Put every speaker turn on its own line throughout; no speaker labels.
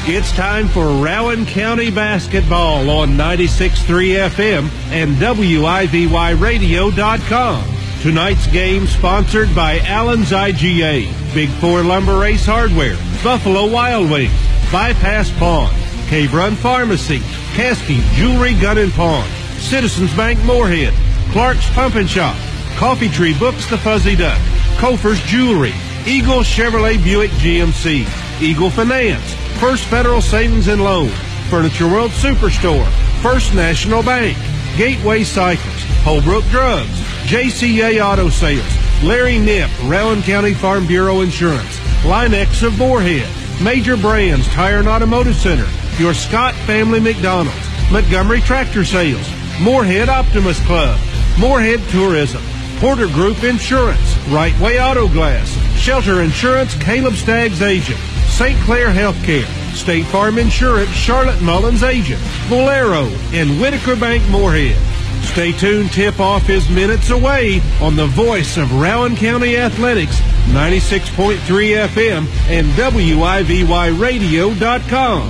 It's time for Rowan County basketball on 96.3 FM and WIVYradio.com. Tonight's game sponsored by Allen's IGA, Big Four Lumber Ace Hardware, Buffalo Wild Wings, Bypass Pawn, Cave Run Pharmacy, Caskey Jewelry Gun and Pawn, Citizens Bank Moorhead, Clark's Pump and Shop, Coffee Tree Books The Fuzzy Duck, Kofer's Jewelry, Eagle Chevrolet Buick GMC, Eagle Finance, First Federal Savings and Loan, Furniture World Superstore, First National Bank, Gateway Cycles, Holbrook Drugs, JCA Auto Sales, Larry Knipp, Rowan County Farm Bureau Insurance, Linex of Moorhead, Major Brands Tire and Automotive Center, your Scott Family McDonald's, Montgomery Tractor Sales, Moorhead Optimus Club, Moorhead Tourism, Porter Group Insurance, Right Way Auto Glass, Shelter Insurance, Caleb Staggs Agent, St. Clair Healthcare, State Farm Insurance, Charlotte Mullins Agent, Bolero, and Whitaker Bank Moorhead. Stay tuned, tip-off is minutes away on the voice of Rowan County Athletics, 96.3 FM and WIVYradio.com.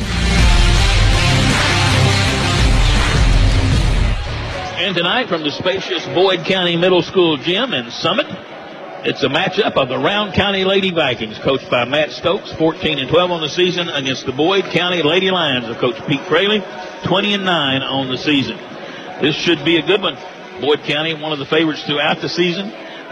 And tonight from the spacious Boyd County Middle School Gym in Summit, it's a matchup of the Rowan County Lady Vikings, coached by Matt Stokes, 14-12 on the season, against the Boyd County Lady Lions of Coach Pete Fraley, 20-9 on the season. This should be a good one. Boyd County, one of the favorites throughout the season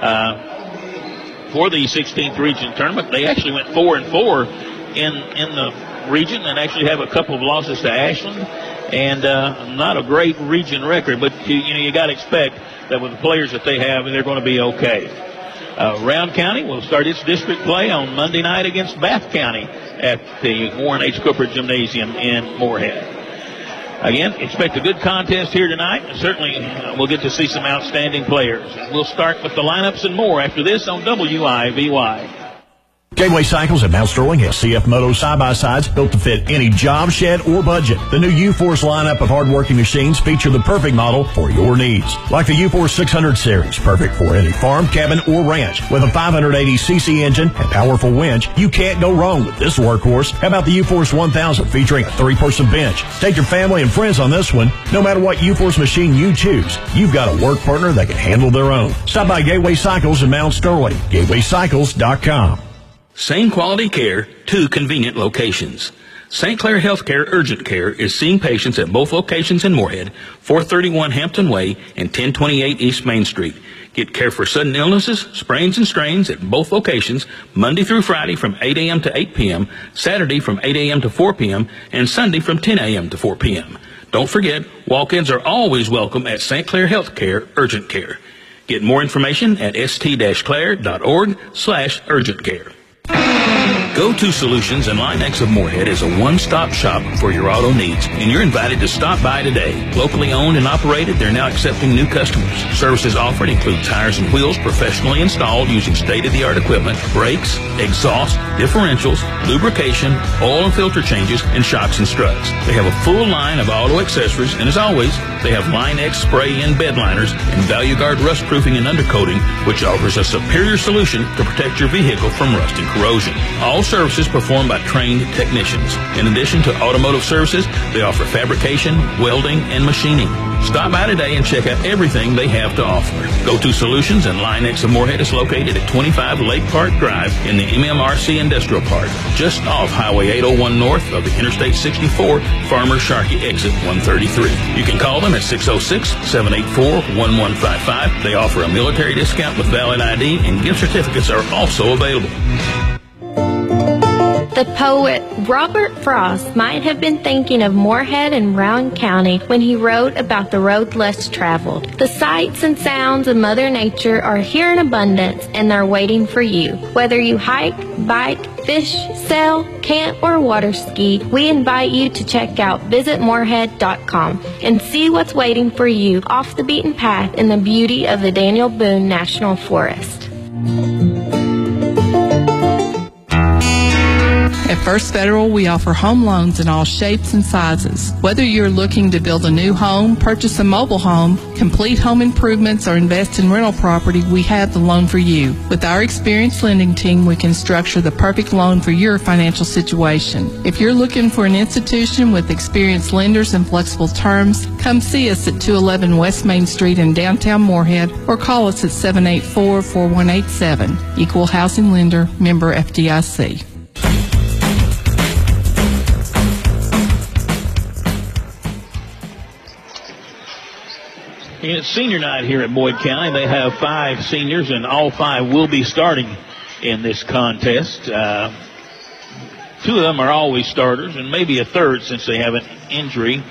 for the 16th region tournament. They actually went 4-4 in the region and actually have a couple of losses to Ashland, and not a great region record, but you got to expect that with the players that they have, they're going to be okay. Rowan County will start its district play on Monday night against Bath County at the Warren H. Cooper Gymnasium in Moorhead. Again, expect a good contest here tonight. Certainly, we'll get to see some outstanding players. We'll start with the lineups and more after this on WIVY.
Gateway Cycles at Mount Sterling has CF Moto side-by-sides built to fit any job, shed, or budget. The new U-Force lineup of hard-working machines feature the perfect model for your needs. Like the U-Force 600 series, perfect for any farm, cabin, or ranch. With a 580cc engine and powerful winch, you can't go wrong with this workhorse. How about the U-Force 1000 featuring a 3-person bench? Take your family and friends on this one. No matter what U-Force machine you choose, you've got a work partner that can handle their own. Stop by Gateway Cycles in Mount Sterling. GatewayCycles.com.
Same quality care, 2 convenient locations. St. Clair Healthcare Urgent Care is seeing patients at both locations in Moorhead, 431 Hampton Way and 1028 East Main Street. Get care for sudden illnesses, sprains and strains at both locations, Monday through Friday from 8 a.m. to 8 p.m., Saturday from 8 a.m. to 4 p.m., and Sunday from 10 a.m. to 4 p.m. Don't forget, walk-ins are always welcome at St. Clair Healthcare Urgent Care. Get more information at st-clair.org/urgent care. Go-To Solutions and Linex of Moorhead is a one-stop shop for your auto needs, and you're invited to stop by today. Locally owned and operated, they're now accepting new customers. Services offered include tires and wheels professionally installed using state-of-the-art equipment, brakes, exhaust, differentials, lubrication, oil and filter changes, and shocks and struts. They have a full line of auto accessories, and as always, they have Linex spray-in bed liners and ValueGuard rust proofing and undercoating, which offers a superior solution to protect your vehicle from rust and corrosion. All services performed by trained technicians. In addition to automotive services, they offer fabrication, welding, and machining. Stop by today and check out everything they have to offer. Go-To Solutions and Linex of Moorhead is located at 25 Lake Park Drive in the MMRC Industrial Park, just off Highway 801 north of the Interstate 64, Farmer Sharkey exit 133. You can call them at 606-784-1155. They offer a military discount with valid ID, and gift certificates are also available.
The poet Robert Frost might have been thinking of Moorhead and Rowan County when he wrote about the road less traveled. The sights and sounds of Mother Nature are here in abundance, and they're waiting for you. Whether you hike, bike, fish, sail, camp, or water ski, we invite you to check out visitmoorhead.com and see what's waiting for you off the beaten path in the beauty of the Daniel Boone National Forest.
At First Federal, we offer home loans in all shapes and sizes. Whether you're looking to build a new home, purchase a mobile home, complete home improvements, or invest in rental property, we have the loan for you. With our experienced lending team, we can structure the perfect loan for your financial situation. If you're looking for an institution with experienced lenders and flexible terms, come see us at 211 West Main Street in downtown Moorhead or call us at 784-4187. Equal Housing Lender, member FDIC.
It's senior night here at Boyd County. They have 5 seniors, and all 5 will be starting in this contest. 2 of them are always starters, and maybe a third since they have an injury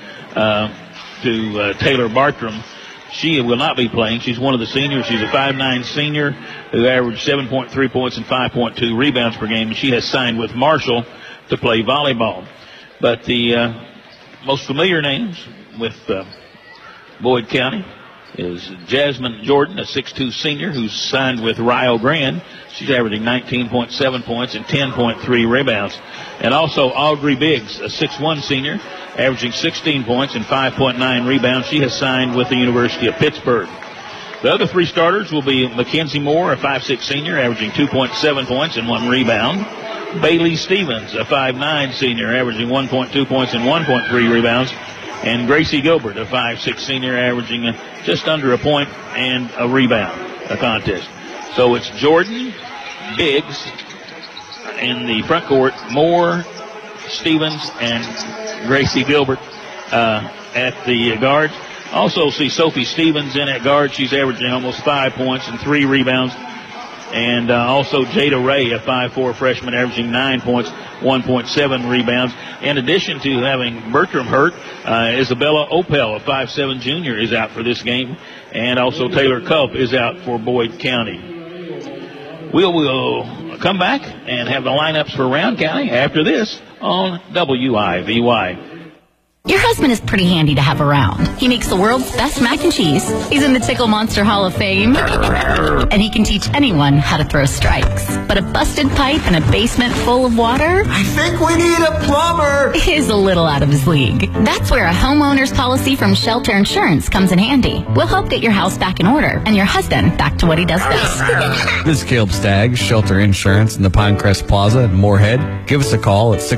to Taylor Bartram. She will not be playing. She's one of the seniors. She's a 5'9" senior who averaged 7.3 points and 5.2 rebounds per game, and she has signed with Marshall to play volleyball. But the most familiar names with Boyd County is Jasmine Jordan, a 6'2" senior who's signed with Rio Grande. She's averaging 19.7 points and 10.3 rebounds. And also Audrey Biggs, a 6'1" senior, averaging 16 points and 5.9 rebounds. She has signed with the University of Pittsburgh. The other 3 starters will be Mackenzie Moore, a 5'6" senior, averaging 2.7 points and 1 rebound. Bailey Stevens, a 5'9" senior, averaging 1.2 points and 1.3 rebounds. And Gracie Gilbert, a 5'6" senior, averaging just under a point and a rebound a contest. So it's Jordan, Biggs in the front court, Moore, Stevens, and Gracie Gilbert at the guards. Also see Sophie Stevens in at guard. She's averaging almost 5 points and 3 rebounds. And also Jada Ray, a 5'4" freshman, averaging 9 points, 1.7 rebounds. In addition to having Bertram hurt, Isabella Opel, a 5'7" junior, is out for this game. And also Taylor Culp is out for Boyd County. We'll come back and have the lineups for Round County after this on WIVY.
Your husband is pretty handy to have around. He makes the world's best mac and cheese. He's in the Tickle Monster Hall of Fame. And he can teach anyone how to throw strikes. But a busted pipe in a basement full of water?
I think we need a plumber!
Is a little out of his league. That's where a homeowner's policy from Shelter Insurance comes in handy. We'll help get your house back in order and your husband back to what he does best.
This is Caleb Staggs, Shelter Insurance in the Pinecrest Plaza in Moorhead. Give us a call at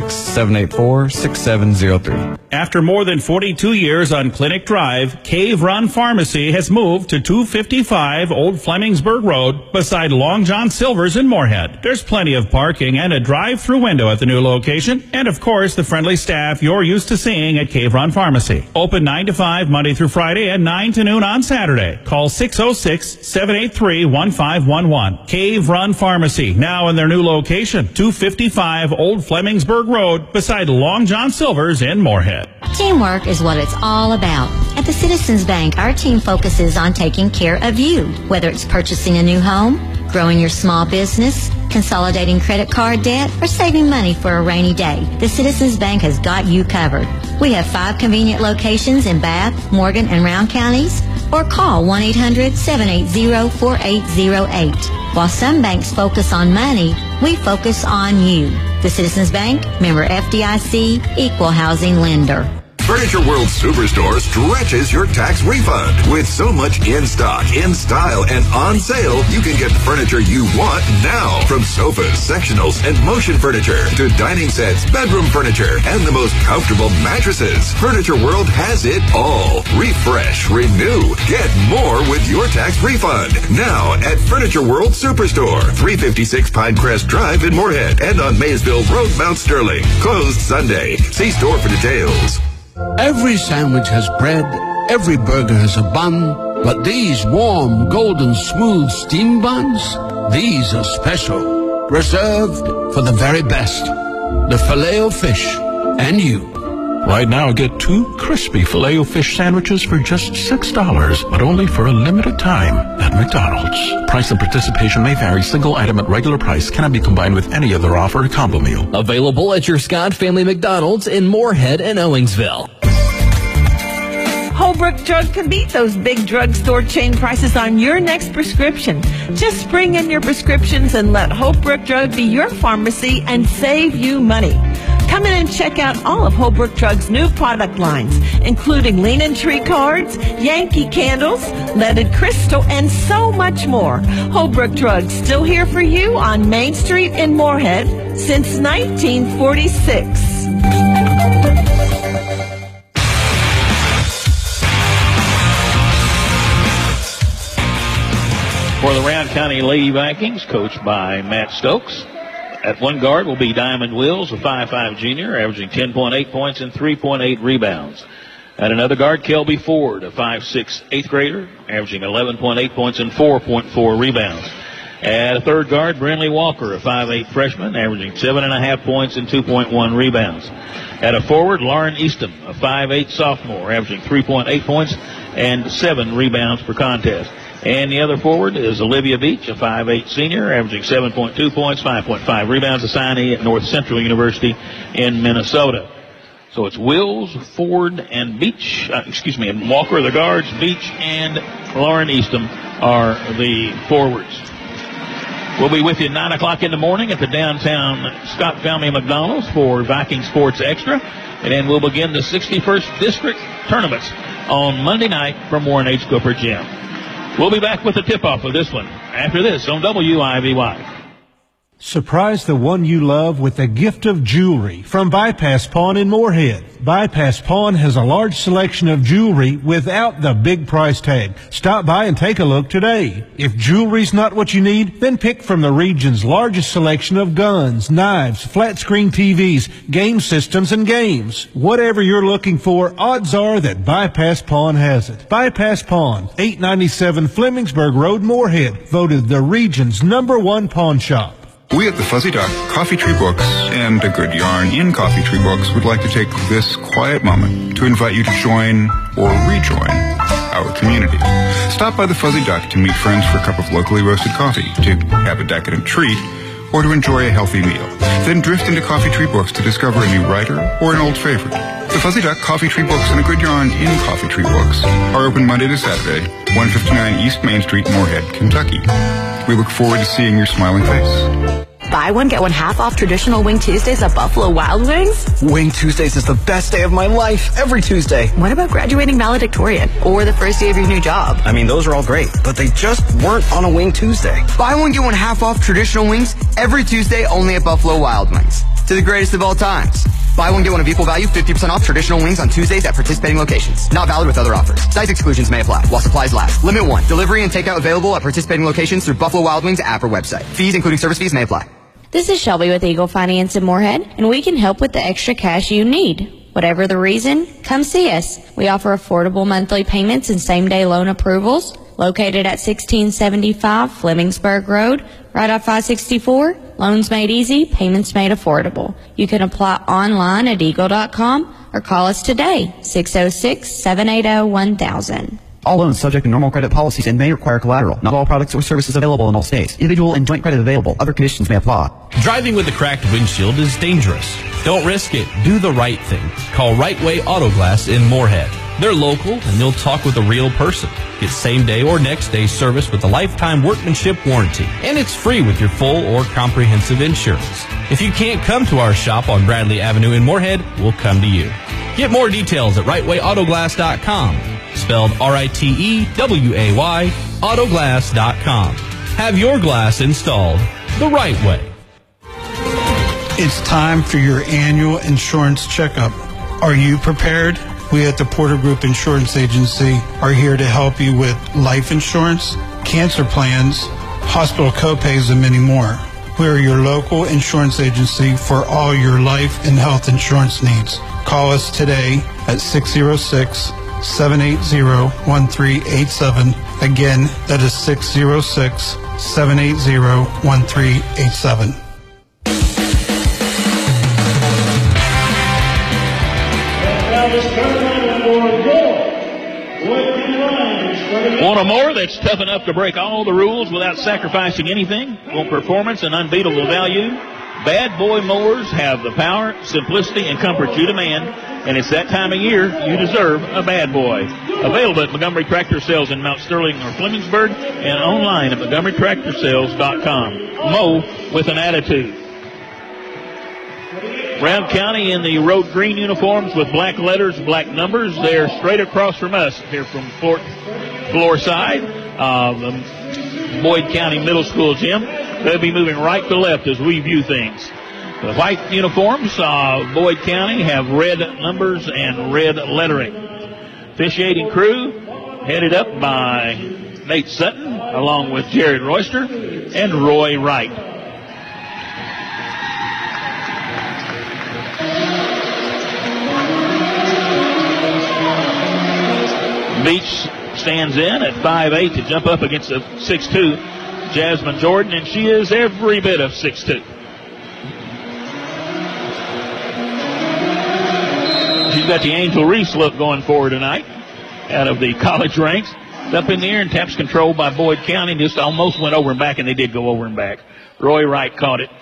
606-784-6703.
After more than 42 years on Clinic Drive, Cave Run Pharmacy has moved to 255 Old Flemingsburg Road beside Long John Silver's in Moorhead. There's plenty of parking and a drive-through window at the new location. And of course, the friendly staff you're used to seeing at Cave Run Pharmacy. Open 9 to 5 Monday through Friday and 9 to noon on Saturday. Call 606-783-1511. Cave Run Pharmacy, now in their new location, 255 Old Flemingsburg Road beside Long John Silver's in Moorhead.
Teamwork is what it's all about. At the Citizens Bank, our team focuses on taking care of you. Whether it's purchasing a new home, growing your small business, consolidating credit card debt, or saving money for a rainy day, the Citizens Bank has got you covered. We have 5 convenient locations in Bath, Morgan, and Round counties, or call 1-800-780-4808. While some banks focus on money, we focus on you. The Citizens Bank, member FDIC, equal housing lender.
Furniture World Superstore stretches your tax refund. With so much in stock, in style, and on sale, you can get the furniture you want now. From sofas, sectionals, and motion furniture to dining sets, bedroom furniture, and the most comfortable mattresses. Furniture World has it all. Refresh, renew, get more with your tax refund. Now at Furniture World Superstore, 356 Pinecrest Drive in Moorhead, and on Maysville Road, Mount Sterling. Closed Sunday. See store for details.
Every sandwich has bread, every burger has a bun, but these warm, golden, smooth steam buns, these are special, reserved for the very best. The Filet-O-Fish and you.
Right now, get 2 crispy Filet-O-Fish sandwiches for just $6, but only for a limited time at McDonald's. Price and participation may vary. Single item at regular price cannot be combined with any other offer or combo meal.
Available at your Scott Family McDonald's in Moorhead and Owensville. Holbrook Drug can beat those big drugstore chain prices on your next prescription. Just bring in your prescriptions and let Holbrook Drug be your pharmacy and save you money. Come in and check out all of Holbrook Drug's new product lines, including Lean & Tree cards, Yankee candles, leaded crystal, and so much more. Holbrook Drug still here for you on Main Street in Moorhead since 1946.
For the Round County Lady Vikings, coached by Matt Stokes. At one guard will be Diamond Wills, a 5'5 junior, averaging 10.8 points and 3.8 rebounds. At another guard, Kelby Ford, a 5'6 eighth grader, averaging 11.8 points and 4.4 rebounds. At a third guard, Brinley Walker, a 5'8 freshman, averaging 7.5 points and 2.1 rebounds. At a forward, Lauren Easton, a 5'8 sophomore, averaging 3.8 points and 7 rebounds per contest. And the other forward is Olivia Beach, a 5'8 senior, averaging 7.2 points, 5.5 rebounds, a signee at North Central University in Minnesota. So it's Wills, Ford, and Beach, and Walker are the guards. Beach and Lauren Easton are the forwards. We'll be with you at 9 o'clock in the morning at the downtown Scott Family McDonald's for Viking Sports Extra. And then we'll begin the 61st District Tournaments on Monday night from Warren H. Cooper Gym. We'll be back with the tip-off of this one after this on WIVY.
Surprise the one you love with a gift of jewelry from Bypass Pawn in Moorhead. Bypass Pawn has a large selection of jewelry without the big price tag. Stop by and take a look today. If jewelry's not what you need, then pick from the region's largest selection of guns, knives, flat-screen TVs, game systems, and games. Whatever you're looking for, odds are that Bypass Pawn has it. Bypass Pawn, 897 Flemingsburg Road, Moorhead, voted the region's #1 pawn shop.
We at the Fuzzy Duck Coffee Tree Books and A Good Yarn in Coffee Tree Books would like to take this quiet moment to invite you to join or rejoin our community. Stop by the Fuzzy Duck to meet friends for a cup of locally roasted coffee, to have a decadent treat, or to enjoy a healthy meal. Then drift into Coffee Tree Books to discover a new writer or an old favorite. The Fuzzy Duck Coffee Tree Books and A Good Yarn in Coffee Tree Books are open Monday to Saturday, 159 East Main Street, Moorhead, Kentucky. We look forward to seeing your smiling face.
Buy one, get one half off traditional Wing Tuesdays at Buffalo Wild Wings?
Wing Tuesdays is the best day of my life, every Tuesday.
What about graduating valedictorian or the first day of your new job?
I mean, those are all great, but they just weren't on a Wing Tuesday.
Buy one, get one half off traditional wings every Tuesday only at Buffalo Wild Wings. To the greatest of all times. Buy one, get one of equal value, 50% off traditional wings on Tuesdays at participating locations. Not valid with other offers. Size exclusions may apply while supplies last. Limit 1. Delivery and takeout available at participating locations through Buffalo Wild Wings app or website. Fees, including service fees, may apply.
This is Shelby with Eagle Finance in Moorhead, and we can help with the extra cash you need. Whatever the reason, come see us. We offer affordable monthly payments and same-day loan approvals. Located at 1675 Flemingsburg Road, right off 564. Loans made easy, payments made affordable. You can apply online at eagle.com or call us today, 606-780-1000.
All loans subject to normal credit policies and may require collateral. Not all products or services available in all states. Individual and joint credit available. Other conditions may apply.
Driving with a cracked windshield is dangerous. Don't risk it. Do the right thing. Call Right Way Auto Glass in Moorhead. They're local and they'll talk with a real person. Get same day or next day service with a lifetime workmanship warranty. And it's free with your full or comprehensive insurance. If you can't come to our shop on Bradley Avenue in Moorhead, we'll come to you. Get more details at rightwayautoglass.com. Spelled RITEWAY, autoglass.com. Have your glass installed the right way.
It's time for your annual insurance checkup. Are you prepared? We at the Porter Group Insurance Agency are here to help you with life insurance, cancer plans, hospital copays, and many more. We're your local insurance agency for all your life and health insurance needs. Call us today at 606-780-1387. Again, that is 606-780-1387.
Want a mower that's tough enough to break all the rules without sacrificing anything? Want performance and unbeatable value? Bad Boy Mowers have the power, simplicity, and comfort you demand. And it's that time of year you deserve a bad boy. Available at Montgomery Tractor Sales in Mount Sterling or Flemingsburg and online at MontgomeryTractorSales.com. Mow with an attitude. Round County in the road green uniforms with black letters, black numbers. They're straight across from us here from floor side of the Boyd County Middle School gym. They'll be moving right to left as we view things. The white uniforms of Boyd County have red numbers and red lettering. Officiating crew headed up by Nate Sutton along with Jared Royster and Roy Wright. Beach stands in at 5'8" to jump up against the 6'2" Jasmine Jordan, and she is every bit of 6'2". She's got the Angel Reese look going forward tonight out of the college ranks. It's up in the air and taps controlled by Boyd County. Just almost went over and back, and they did go over and back. Roy Wright caught it.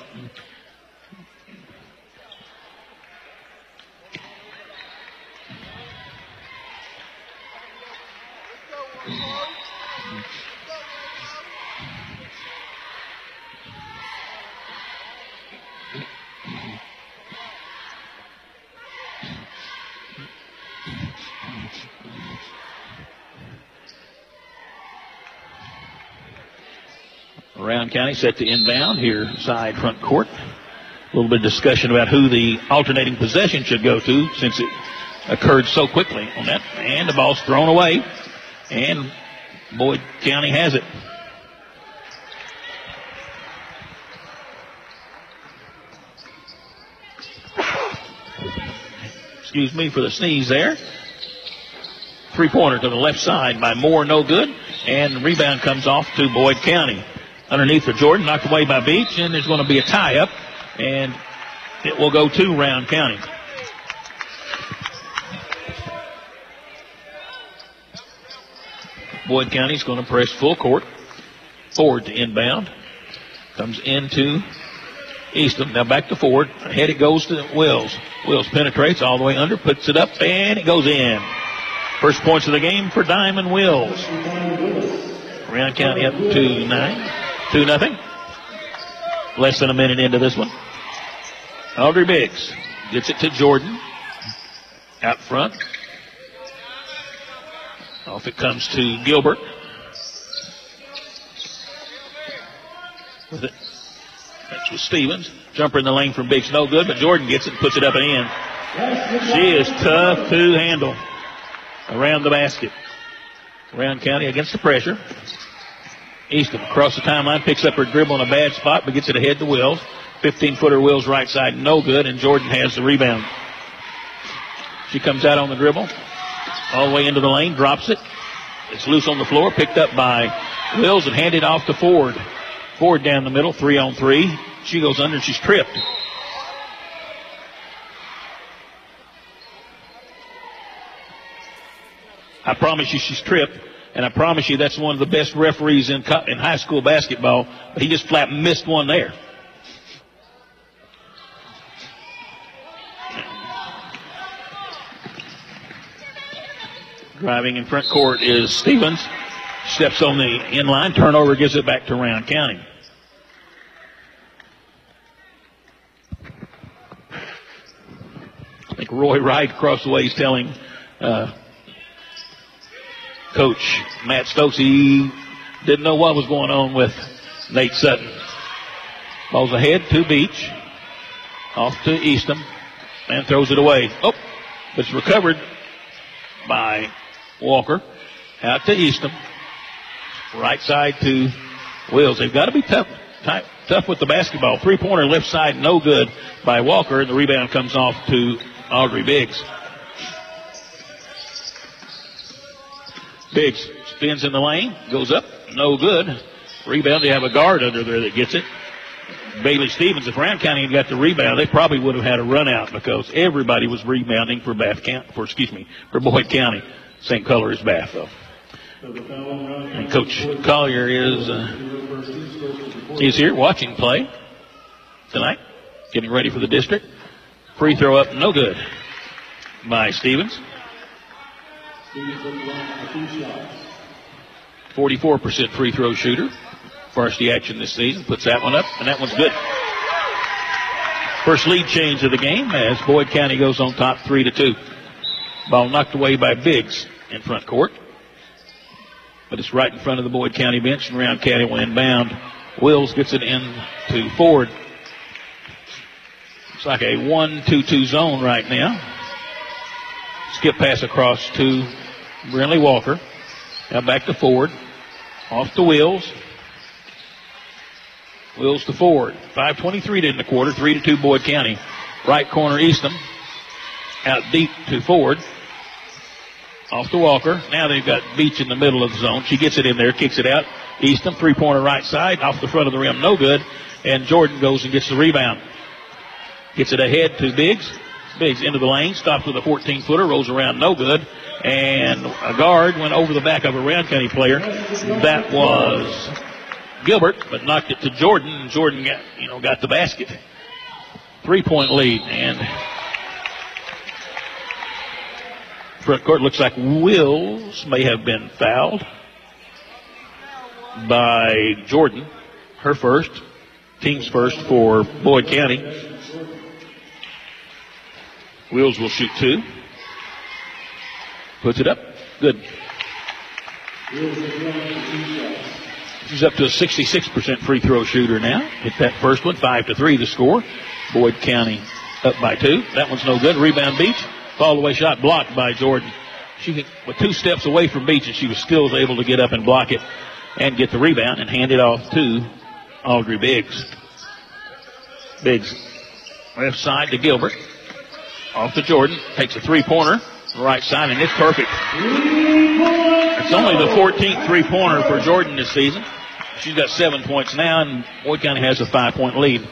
Round County set to inbound here, side front court. A little bit of discussion about who the alternating possession should go to since it occurred so quickly on that. And the ball's thrown away, and Boyd County has it. Excuse me for the sneeze there. Three-pointer to the left side by Moore, no good. And the rebound comes off to Boyd County. Underneath for Jordan, knocked away by Beach, and there's going to be a tie-up, and it will go to Round County. Boyd County's going to press full court, forward to inbound. Comes into Eastham, now back to forward. Ahead it goes to Wills. Wills penetrates all the way under, puts it up, and it goes in. First points of the game for Diamond Wills. Round County up to 9. 2-0. Less than a minute into this one. Audrey Biggs gets it to Jordan. Out front. Off it comes to Gilbert. With it. That's with Stevens. Jumper in the lane from Biggs, no good, but Jordan gets it and puts it up and in. She is tough to handle around the basket. Round County against the pressure. Eastham across the timeline, picks up her dribble in a bad spot, but gets it ahead to Wills. 15-footer Wills right side, no good, and Jordan has the rebound. She comes out on the dribble, all the way into the lane, drops it. It's loose on the floor, picked up by Wills and handed off to Ford. Ford down the middle, 3-on-3. She goes under and she's tripped. I promise you she's tripped. And I promise you that's one of the best referees in high school basketball. But he just flat missed one there. Driving in front court is Stevens. Steps on the inline. Turnover gives it back to Round County. I think Roy Wright across the way is telling Coach Matt Stokes he didn't know what was going on with Nate Sutton. Ball's ahead to Beach. Off to Eastham. And throws it away. Oh, it's recovered by Walker. Out to Eastham. Right side to Wills. They've got to be tough with the basketball. Three-pointer left side, no good by Walker. And the rebound comes off to Audrey Biggs. Biggs spins in the lane, goes up, no good. Rebound, they have a guard under there that gets it. Bailey Stevens, if Round County had got the rebound, they probably would have had a run out because everybody was rebounding for for Boyd County. Same color as Bath, though. And Coach Collier is here watching play tonight, getting ready for the district. Free throw up, no good. by Stevens. 44% free throw shooter. Varsity action this season. Puts that one up, and that one's good. First lead change of the game as Boyd County goes on top 3-2. Ball knocked away by Biggs in front court. But it's right in front of the Boyd County bench, and Round County will inbound. Wills gets it in to Ford. It's like a 1-2-2 zone right now. Skip pass across to Brinley Walker. Now back to Ford. Off to Wills. Wills to Ford. 5:23 in the quarter. 3-2 Boyd County. Right corner Eastham. Out deep to Ford. Off to Walker. Now they've got Beach in the middle of the zone. She gets it in there, kicks it out. Eastham, three-pointer right side, off the front of the rim, no good. And Jordan goes and gets the rebound. Gets it ahead to Biggs. Biggs into the lane, stops with a 14-footer, rolls around, no good. And a guard went over the back of a Round County player. That was Gilbert, but knocked it to Jordan, and Jordan got the basket. 3-point lead, and front court looks like Wills may have been fouled by Jordan. Her first, team's first for Boyd County. Wills will shoot 2. Puts it up. Good. She's up to a 66% free throw shooter now. Hit that first one, 5-3 the score. Boyd County up by 2. That one's no good. Rebound Beach. Fall away shot blocked by Jordan. She was 2 steps away from Beach, and she was still able to get up and block it and get the rebound and hand it off to Audrey Biggs. Biggs left side to Gilbert. Off to Jordan. Takes a 3-pointer. Right side, and it's perfect. It's only the 14th 3-pointer for Jordan this season. She's got 7 points now, and Boyd County has a 5-point lead.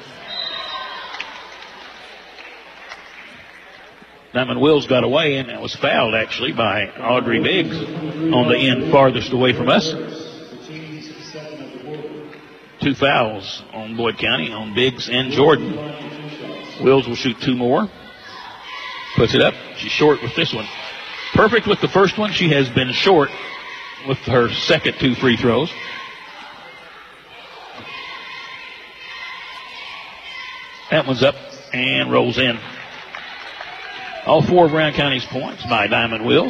Diamond Wills got away, and that was fouled, actually, by Audrey Biggs on the end farthest away from us. 2 fouls on Boyd County, on Biggs and Jordan. Wills will shoot 2 more. Puts it up. She's short with this one. Perfect with the first one. She has been short with her second 2 free throws. That one's up and rolls in. All 4 of Round County's points by Diamond Wills.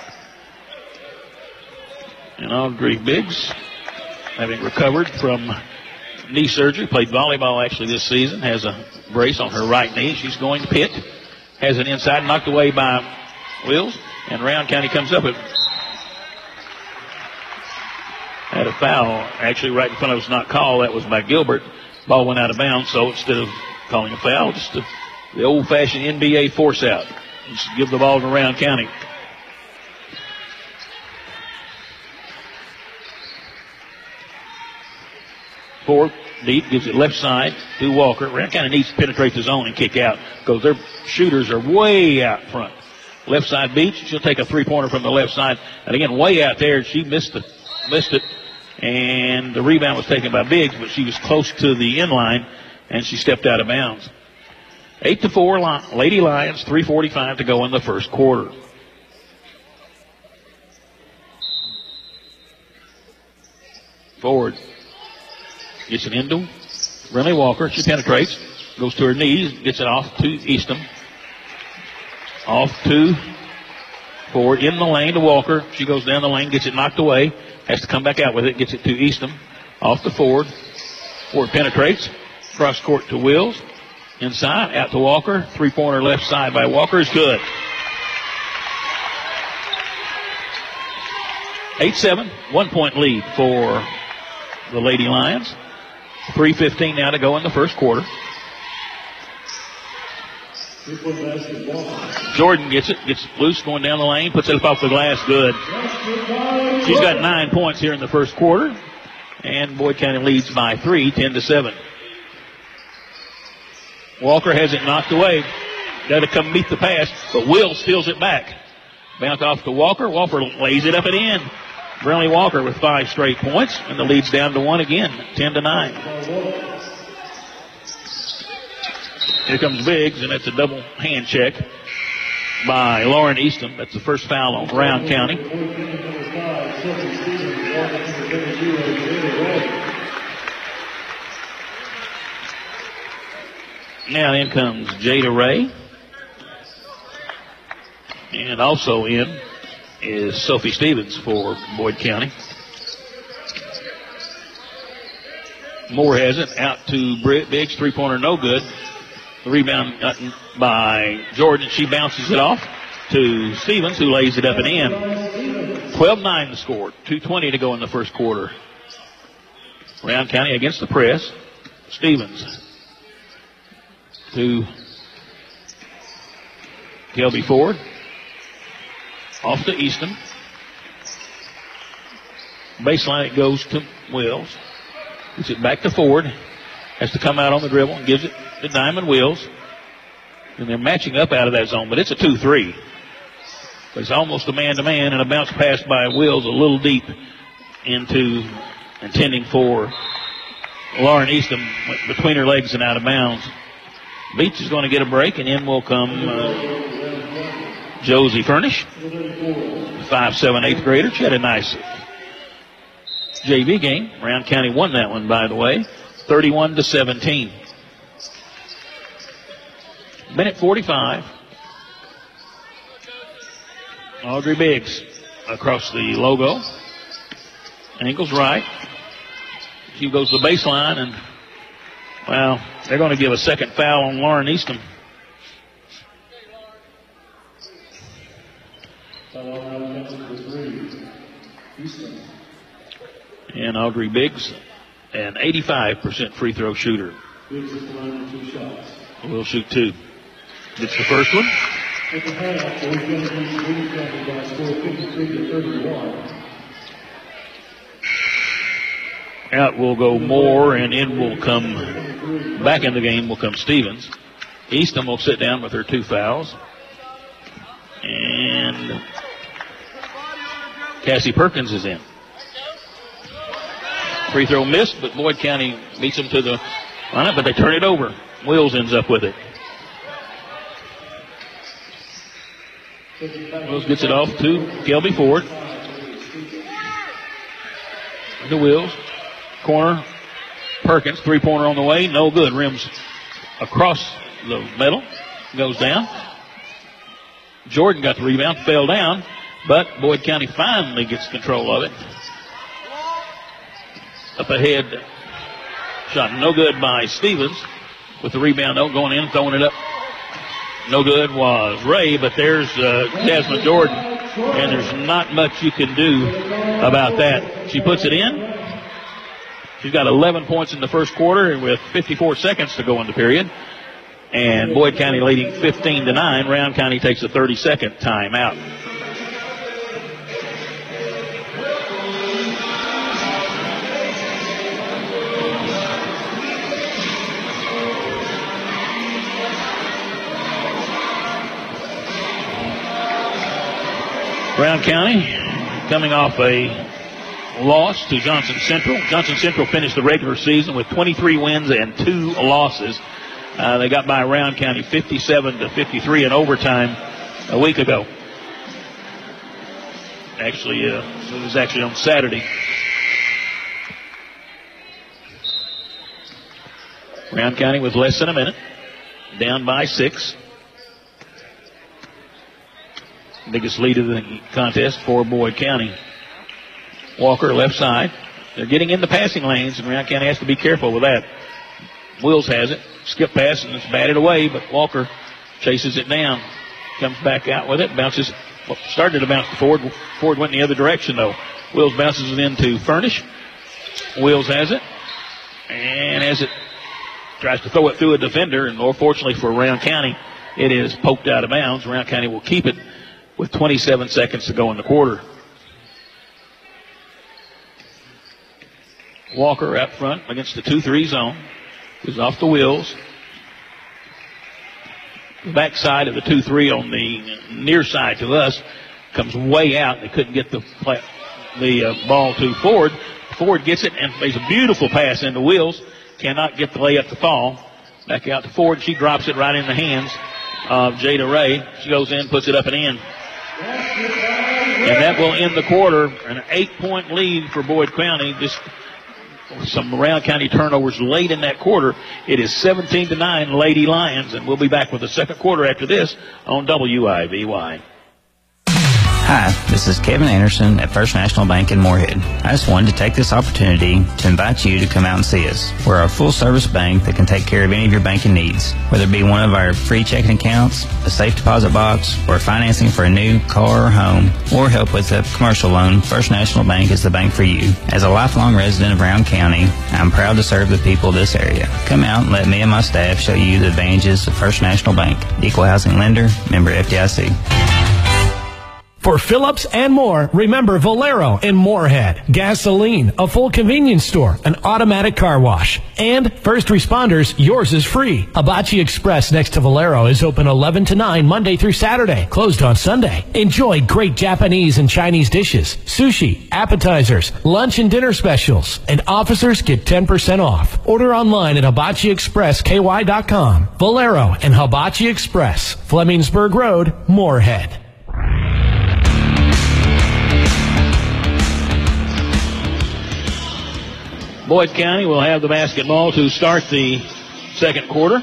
And Audrey Biggs, having recovered from knee surgery, played volleyball actually this season, has a brace on her right knee. She's going to Pitt. Has an inside, knocked away by Wills, and Round County comes up with had a foul actually right in front of us, not called. That was by Gilbert. Ball went out of bounds, so instead of calling a foul, just the old-fashioned NBA force out. Just give the ball to Round County. Ford deep, gives it left side to Walker. Round County needs to penetrate the zone and kick out because their shooters are way out front. Left side Beach, she'll take a 3-pointer from the left side. And again, way out there, she missed it. And the rebound was taken by Biggs, but she was close to the inline, and she stepped out of bounds. 8-4, Lady Lions, 3:45 to go in the first quarter. Ford gets it into Brinley Walker. She penetrates, goes to her knees, gets it off to Eastham. Off to Ford in the lane to Walker. She goes down the lane, gets it knocked away, has to come back out with it, gets it to Eastham. Off to Ford. Ford penetrates, cross court to Wills. Inside, out to Walker. 3-pointer left side by Walker is good. 8-7, 1-point lead for the Lady Lions. 3:15 now to go in the first quarter. Jordan gets it, gets loose going down the lane, puts it up off the glass, good. She's got 9 points here in the first quarter, and Boyd County leads by 3, 10-7. Walker has it knocked away. Got to come meet the pass, but Will steals it back. Bounce off to Walker. Walker lays it up and in. Brinley Walker with 5 straight points, and the lead's down to 1 again, 10-9. Here comes Biggs, and that's a double hand check. by Lauren Easton. That's the first foul on Round County. Now in comes Jada Ray. And also in is Sophie Stevens for Boyd County. Moore has it out to Biggs. Three-pointer no good. The rebound by Jordan. She bounces it off to Stevens, who lays it up and in. 12-9 the score. 2:20 to go in the first quarter. Round County against the press. Stevens to Kelby Ford. Off to Easton. Baseline it goes to Wills. Gets it back to Ford. Has to come out on the dribble and gives it to Diamond Wills. And they're matching up out of that zone, but it's a 2-3. It's almost a man-to-man, and a bounce pass by Wills a little deep into intending for Lauren Easton between her legs and out of bounds. Beach is going to get a break, and in will come Josie Furnish, 5'7", 8th grader. She had a nice JV game. Round County won that one, by the way, 31-17. Minute 45. Audrey Biggs across the logo. Ankles right. She goes to the baseline, and, well, they're going to give a second foul on Lauren Easton. And Audrey Biggs, an 85% free throw shooter. We'll shoot two. Gets the first one. Out will go Moore, and in will come, back in the game will come Stevens. Easton will sit down with her two fouls. And Cassie Perkins is in. Free throw missed, but Boyd County beats them to the lineup, but they turn it over. Wills ends up with it. Wills gets it off to Kelby Ford. The Wills. Corner. Perkins. Three-pointer on the way. No good. Rims across the middle. Goes down. Jordan got the rebound. Fell down. But Boyd County finally gets control of it. Up ahead. Shot no good by Stevens. With the rebound going in, throwing it up. No good was Ray, but there's Jasmine Jordan, and there's not much you can do about that. She puts it in. She's got 11 points in the first quarter with 54 seconds to go in the period. And Boyd County leading 15-9. Round County takes a 30-second timeout. Round County coming off a loss to Johnson Central. Johnson Central finished the regular season with 23 wins and 2 losses. They got by Round County 57-53 in overtime a week ago. Actually, it was actually on Saturday. Round County with less than a minute, down by 6. Biggest lead of the contest for Boyd County. Walker left side. They're getting in the passing lanes, and Round County has to be careful with that. Wills has it. Skip pass, and it's batted away, but Walker chases it down. Comes back out with it. Bounces. Well, started to bounce to Ford. Ford went in the other direction, though. Wills bounces it into Furnish. Wills has it. And as it tries to throw it through a defender, and more fortunately for Round County, it is poked out of bounds. Round County will keep it with 27 seconds to go in the quarter. Walker out front against the 2-3 zone. Is off the Wills. The backside of the 2-3 on the near side to us comes way out. They couldn't get the ball to Ford. Ford gets it and makes a beautiful pass into Wills. Cannot get the layup to fall. Back out to Ford. She drops it right in the hands of Jada Ray. She goes in, puts it up and in. And that will end the quarter. An 8-point lead for Boyd County. Just some Round County turnovers late in that quarter. It is 17-9 Lady Lions, and we'll be back with the second quarter after this on WIVY.
Hi, this is Kevin Anderson at First National Bank in Moorhead. I just wanted to take this opportunity to invite you to come out and see us. We're a full-service bank that can take care of any of your banking needs, whether it be one of our free checking accounts, a safe deposit box, or financing for a new car or home, or help with a commercial loan. First National Bank is the bank for you. As a lifelong resident of Round County, I'm proud to serve the people of this area. Come out and let me and my staff show you the advantages of First National Bank. Equal housing lender, member FDIC.
For Phillips and more, remember Valero in Moorhead, gasoline, a full convenience store, an automatic car wash, and first responders, yours is free. Hibachi Express next to Valero is open 11 to 9 Monday through Saturday, closed on Sunday. Enjoy great Japanese and Chinese dishes, sushi, appetizers, lunch and dinner specials, and officers get 10% off. Order online at hibachiexpressky.com. Valero and Hibachi Express, Flemingsburg Road, Moorhead.
Boyd County will have the basketball to start the second quarter.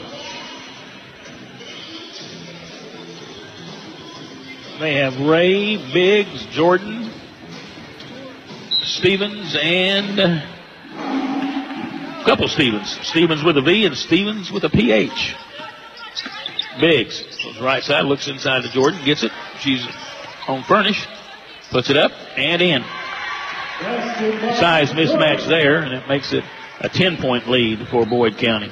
They have Ray, Biggs, Jordan, Stevens, and a couple Stevens. Stevens with a V and Stevens with a PH. Biggs goes right side, looks inside to Jordan, gets it. She's on Furnish, puts it up and in. Size mismatch there, and it makes it a 10-point lead for Boyd County.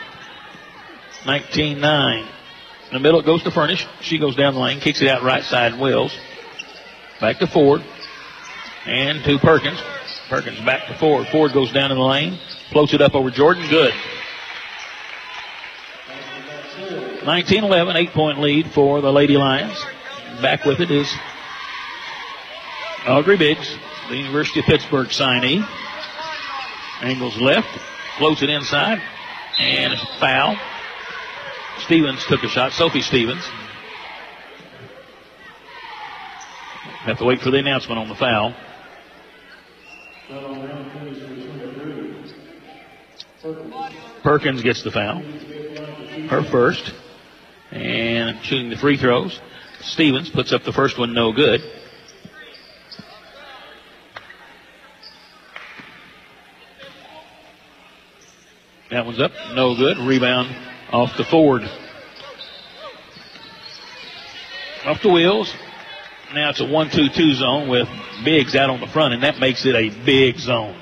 19-9. In the middle, it goes to Furnish. She goes down the lane, kicks it out right side, Wills. Back to Ford. And to Perkins. Perkins back to Ford. Ford goes down in the lane, floats it up over Jordan. Good. 19-11, 8-point lead for the Lady Lions. Back with it is Audrey Biggs, the University of Pittsburgh signee. Angles left, floats it inside, and it's a foul. Stevens took a shot, Sophie Stevens. Have to wait for the announcement on the foul. Perkins gets the foul, her first, and shooting the free throws. Stevens puts up the first one, no good. That one's up, no good. Rebound off to Ford. Off to Wills. Now it's a 1-2-2 zone with Biggs out on the front, and that makes it a big zone.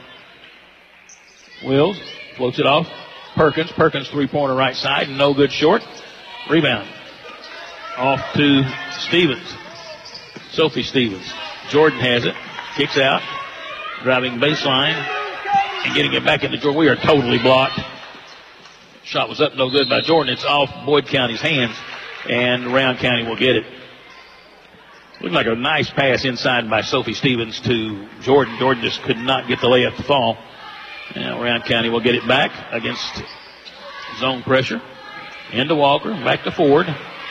Wills floats it off. Perkins. Perkins three-pointer right side, no good short. Rebound. Off to Stevens. Sophie Stevens. Jordan has it. Kicks out. Driving baseline. And getting it back into Jordan. We are totally blocked. Shot was up, no good by Jordan. It's off Boyd County's hands, and Round County will get it. Looked like a nice pass inside by Sophie Stevens to Jordan. Jordan just could not get the layup to fall. Now Round County will get it back against zone pressure. Into Walker, back to Ford.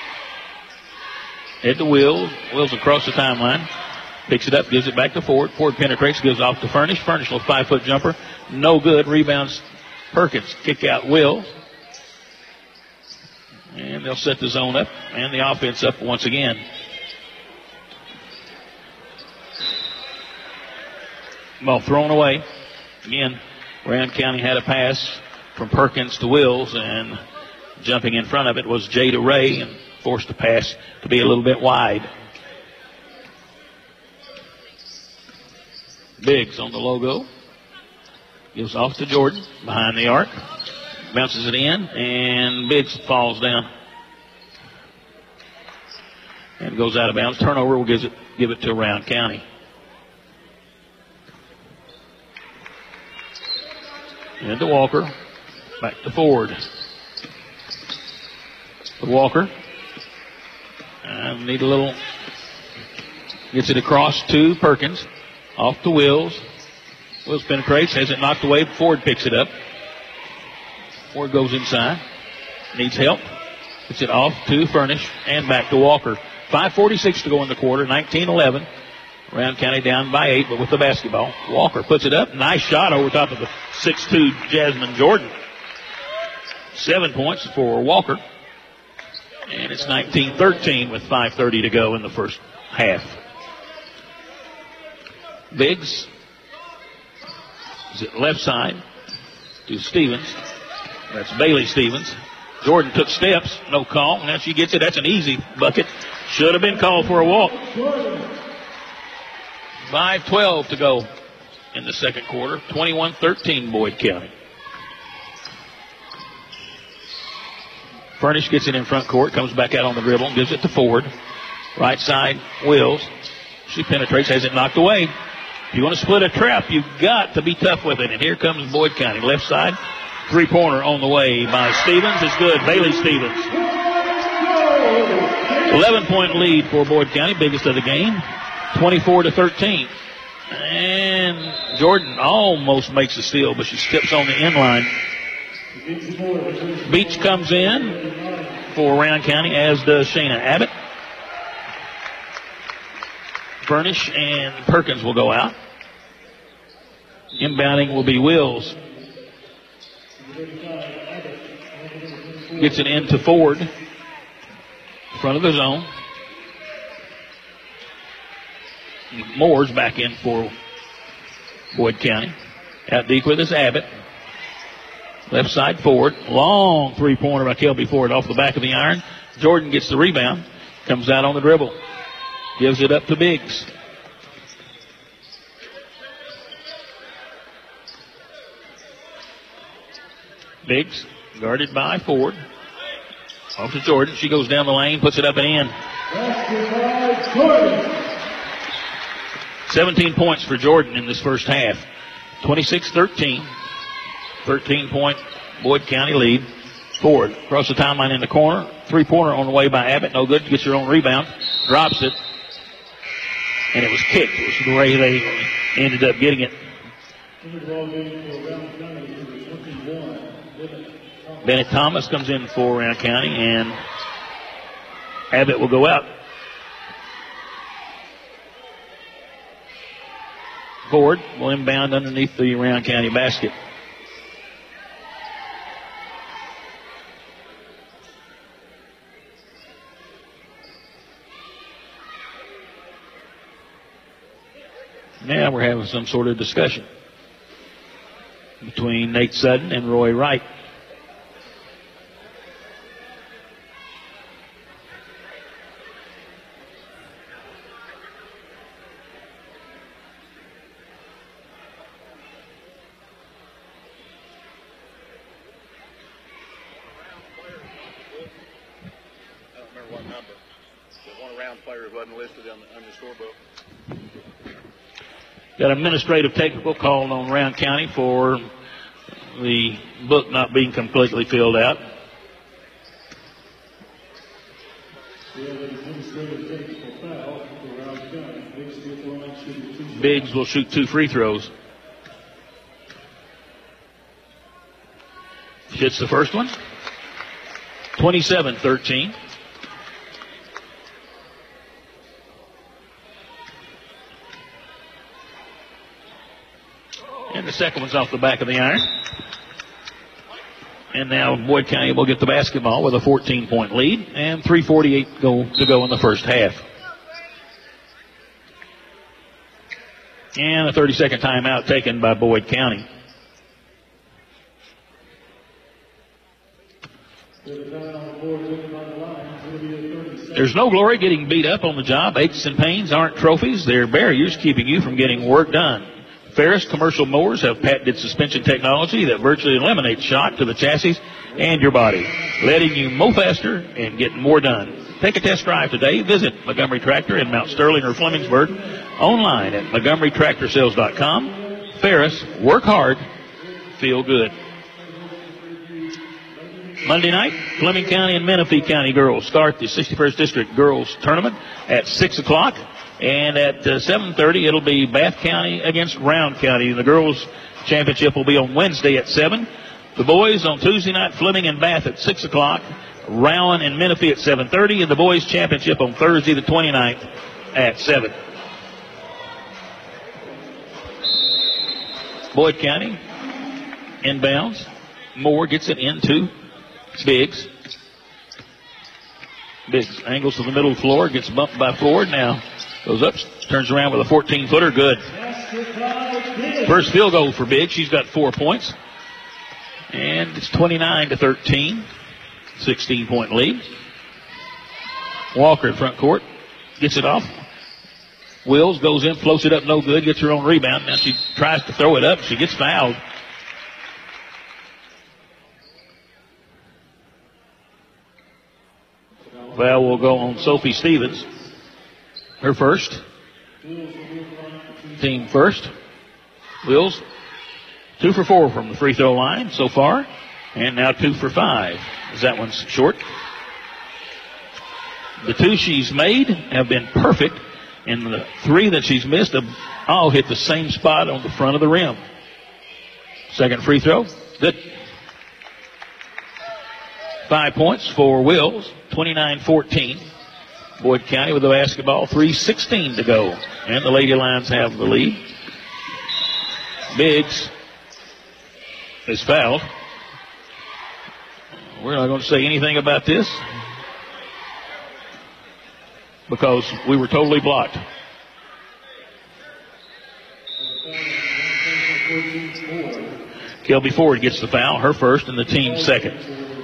Head to Wills. Wills across the timeline. Picks it up, gives it back to Ford. Ford penetrates, gives off to Furnish. Furnish will 5-foot jumper. No good. Rebounds Perkins. Kick out Wills. And they'll set the zone up and the offense up once again. Ball thrown away. Again, Round County had a pass from Perkins to Wills, and jumping in front of it was Jada Ray and forced the pass to be a little bit wide. Biggs on the logo. Gives off to Jordan behind the arc. Bounces it in, and Biggs falls down. And goes out of bounds. Turnover will give it to Round County. Into Walker. Back to Ford. To Walker. Need a little. Gets it across to Perkins. Off to Wills. Wills penetrates. Has it knocked away. Ford picks it up. Ford goes inside. Needs help. Gets it off to Furnish and back to Walker. 5:46 to go in the quarter, 19-11. Round County down by 8, but with the basketball. Walker puts it up. Nice shot over top of the 6'2" Jasmine Jordan. 7 points for Walker. And it's 19-13 with 5:30 to go in the first half. Biggs is it left side to Stevens. That's Bailey Stevens. Jordan took steps, no call. Now she gets it. That's an easy bucket. Should have been called for a walk. 5:12 to go in the second quarter. 21-13 Boyd County. Furnish gets it in front court, comes back out on the dribble, gives it to Ford. Right side, Wills. She penetrates, has it knocked away. If you want to split a trap, you've got to be tough with it. And here comes Boyd County. Left side, three-pointer on the way by Stevens. It's good. Bailey Stevens. 11-point lead for Boyd County, biggest of the game. 24-13. And Jordan almost makes a steal, but she steps on the end line. Beach comes in for Round County, as does Shayna Abbott. Furnish and Perkins will go out. Inbounding will be Wills. Gets it into Ford. Front of the zone. Moore's back in for Boyd County. Out deep with us, Abbott. Left side Ford. Long three-pointer by Kelby Ford off the back of the iron. Jordan gets the rebound. Comes out on the dribble. Gives it up to Biggs. Biggs guarded by Ford. Off to Jordan. She goes down the lane, puts it up and in. 17 points for Jordan in this first half. 26-13. 13-point Boyd County lead. Ford across the timeline in the corner. Three-pointer on the way by Abbott. No good. Gets her own rebound. Drops it. And it was kicked. It was the way they ended up getting it. Bennett Thomas comes in for Round County, and Abbott will go out. Ford will inbound underneath the Round County basket. Now we're having some sort of discussion between Nate Sutton and Roy Wright. Got administrative technical called on Round County for the book not being completely filled out. Biggs will shoot 2 free throws. Hits the first one. 27-13. And the second one's off the back of the iron. And now Boyd County will get the basketball with a 14-point lead and 3:48 to go in the first half. And a 30-second timeout taken by Boyd County. There's no glory getting beat up on the job. Aches and pains aren't trophies. They're barriers keeping you from getting work done. Ferris commercial mowers have patented suspension technology that virtually eliminates shock to the chassis and your body, letting you mow faster and get more done. Take a test drive today. Visit Montgomery Tractor in Mount Sterling or Flemingsburg. Online at MontgomeryTractorSales.com. Ferris, work hard, feel good. Monday night, Fleming County and Menifee County girls start the 61st District Girls Tournament at 6 o'clock. And at 7:30, it'll be Bath County against Round County. The girls' championship will be on Wednesday at 7. The boys on Tuesday night, Fleming and Bath at 6 o'clock. Rowan and Menifee at 7:30, and the boys championship on Thursday the 29th at 7. Boyd County inbounds. Moore gets it into Biggs. Biggs angles to the middle of the floor, gets bumped by Ford. Now goes up, turns around with a 14-footer. Good. First field goal for Biggs. She's got 4 points. And it's 29-13. 16-point lead. Walker in front court. Gets it off. Wills goes in, floats it up, no good. Gets her own rebound. Now she tries to throw it up. She gets fouled. Foul will go on Sophie Stevens. Her first. Team first. Wills 2 for 4 from the free throw line so far. And now 2 for 5. As that one's short. The 2 she's made have been perfect. And the 3 that she's missed have all hit the same spot on the front of the rim. Second free throw. Good. 5 points for Wills. 29-14. Boyd County with the basketball. 3:16 to go. And the Lady Lions have the lead. Biggs is fouled. We're not going to say anything about this because we were totally blocked. Kelby Ford gets the foul, her first and the team's second.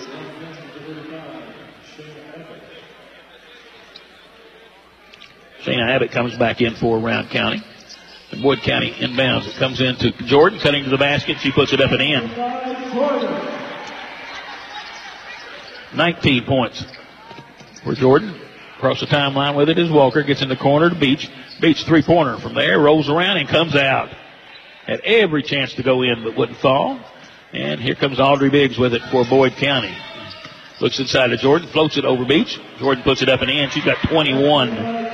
Shayna Abbott comes back in for Round County. And Boyd County inbounds. It comes into Jordan, cutting to the basket. She puts it up and in. 19 points for Jordan. Across the timeline with it is Walker. Gets in the corner to Beach. Beach three-pointer from there. Rolls around and comes out. Had every chance to go in but wouldn't fall. And here comes Audrey Biggs with it for Boyd County. Looks inside of Jordan. Floats it over Beach. Jordan puts it up and in. She's got 21.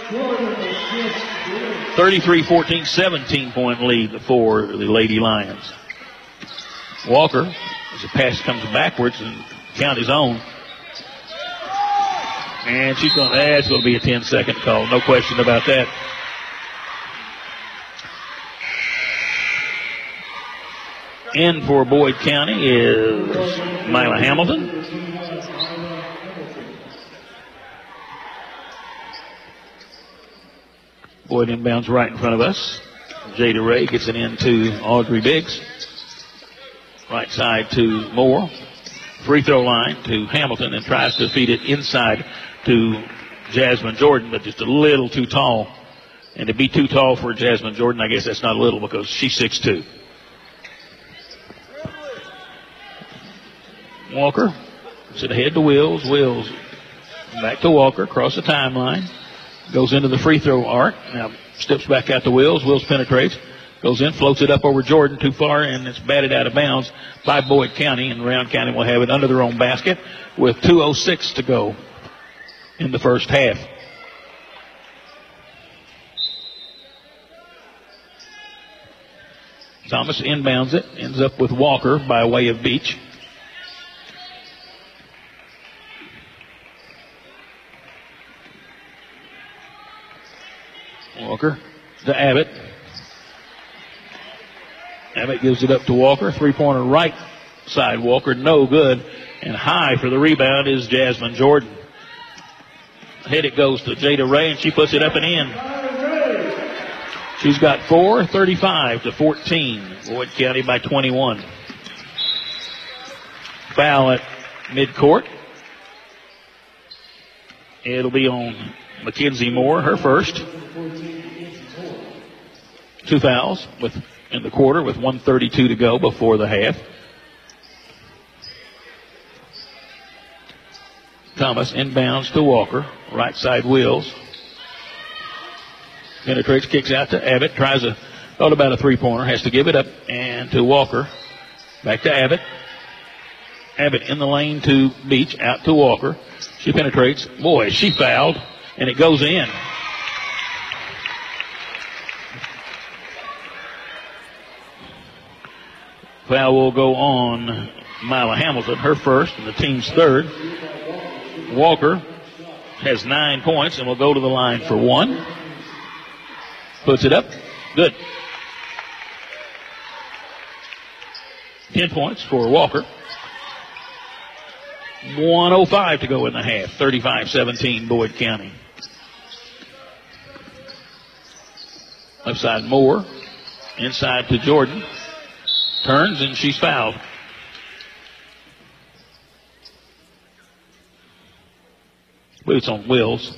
33-14, 17-point lead for the Lady Lions. Walker, as the pass comes backwards and County's own. And she's going to, it's going to be a 10-second call. No question about that. In for Boyd County is Mila Hamilton. Boyd inbounds right in front of us. Jada Ray gets it into Audrey Biggs. Right side to Moore. Free throw line to Hamilton and tries to feed it inside to Jasmine Jordan, but just a little too tall. And to be too tall for Jasmine Jordan, I guess that's not a little because she's 6'2". Walker puts it ahead to Wills. Wills back to Walker, across the timeline. Goes into the free throw arc. Now steps back out to Wills. Wills penetrates. Goes in, floats it up over Jordan too far, and it's batted out of bounds by Boyd County. And Round County will have it under their own basket with 2:06 to go in the first half. Thomas inbounds it. Ends up with Walker by way of Beach. Walker to Abbott. Abbott gives it up to Walker. Three-pointer right side. Walker, no good. And high for the rebound is Jasmine Jordan. Ahead it goes to Jada Ray, and she puts it up and in. She's got 4, 35-14. Boyd County by 21. Foul at midcourt. It'll be on Mackenzie Moore, her first. 2 fouls in the quarter with 1:32 to go before the half. Thomas inbounds to Walker. Right side Wills. Penetrates, kicks out to Abbott. Thought about a three-pointer. Has to give it up. And to Walker. Back to Abbott. Abbott in the lane to Beach. Out to Walker. She penetrates. Boy, she fouled. And it goes in. Foul will go on Mila Hamilton, her first, and the team's third. Walker has 9 points and will go to the line for one. Puts it up. Good. 10 points for Walker. 1:05 to go in the half. 35-17 Boyd County. Left side Moore. Inside to Jordan. Turns and she's fouled. I believe it's on Wills.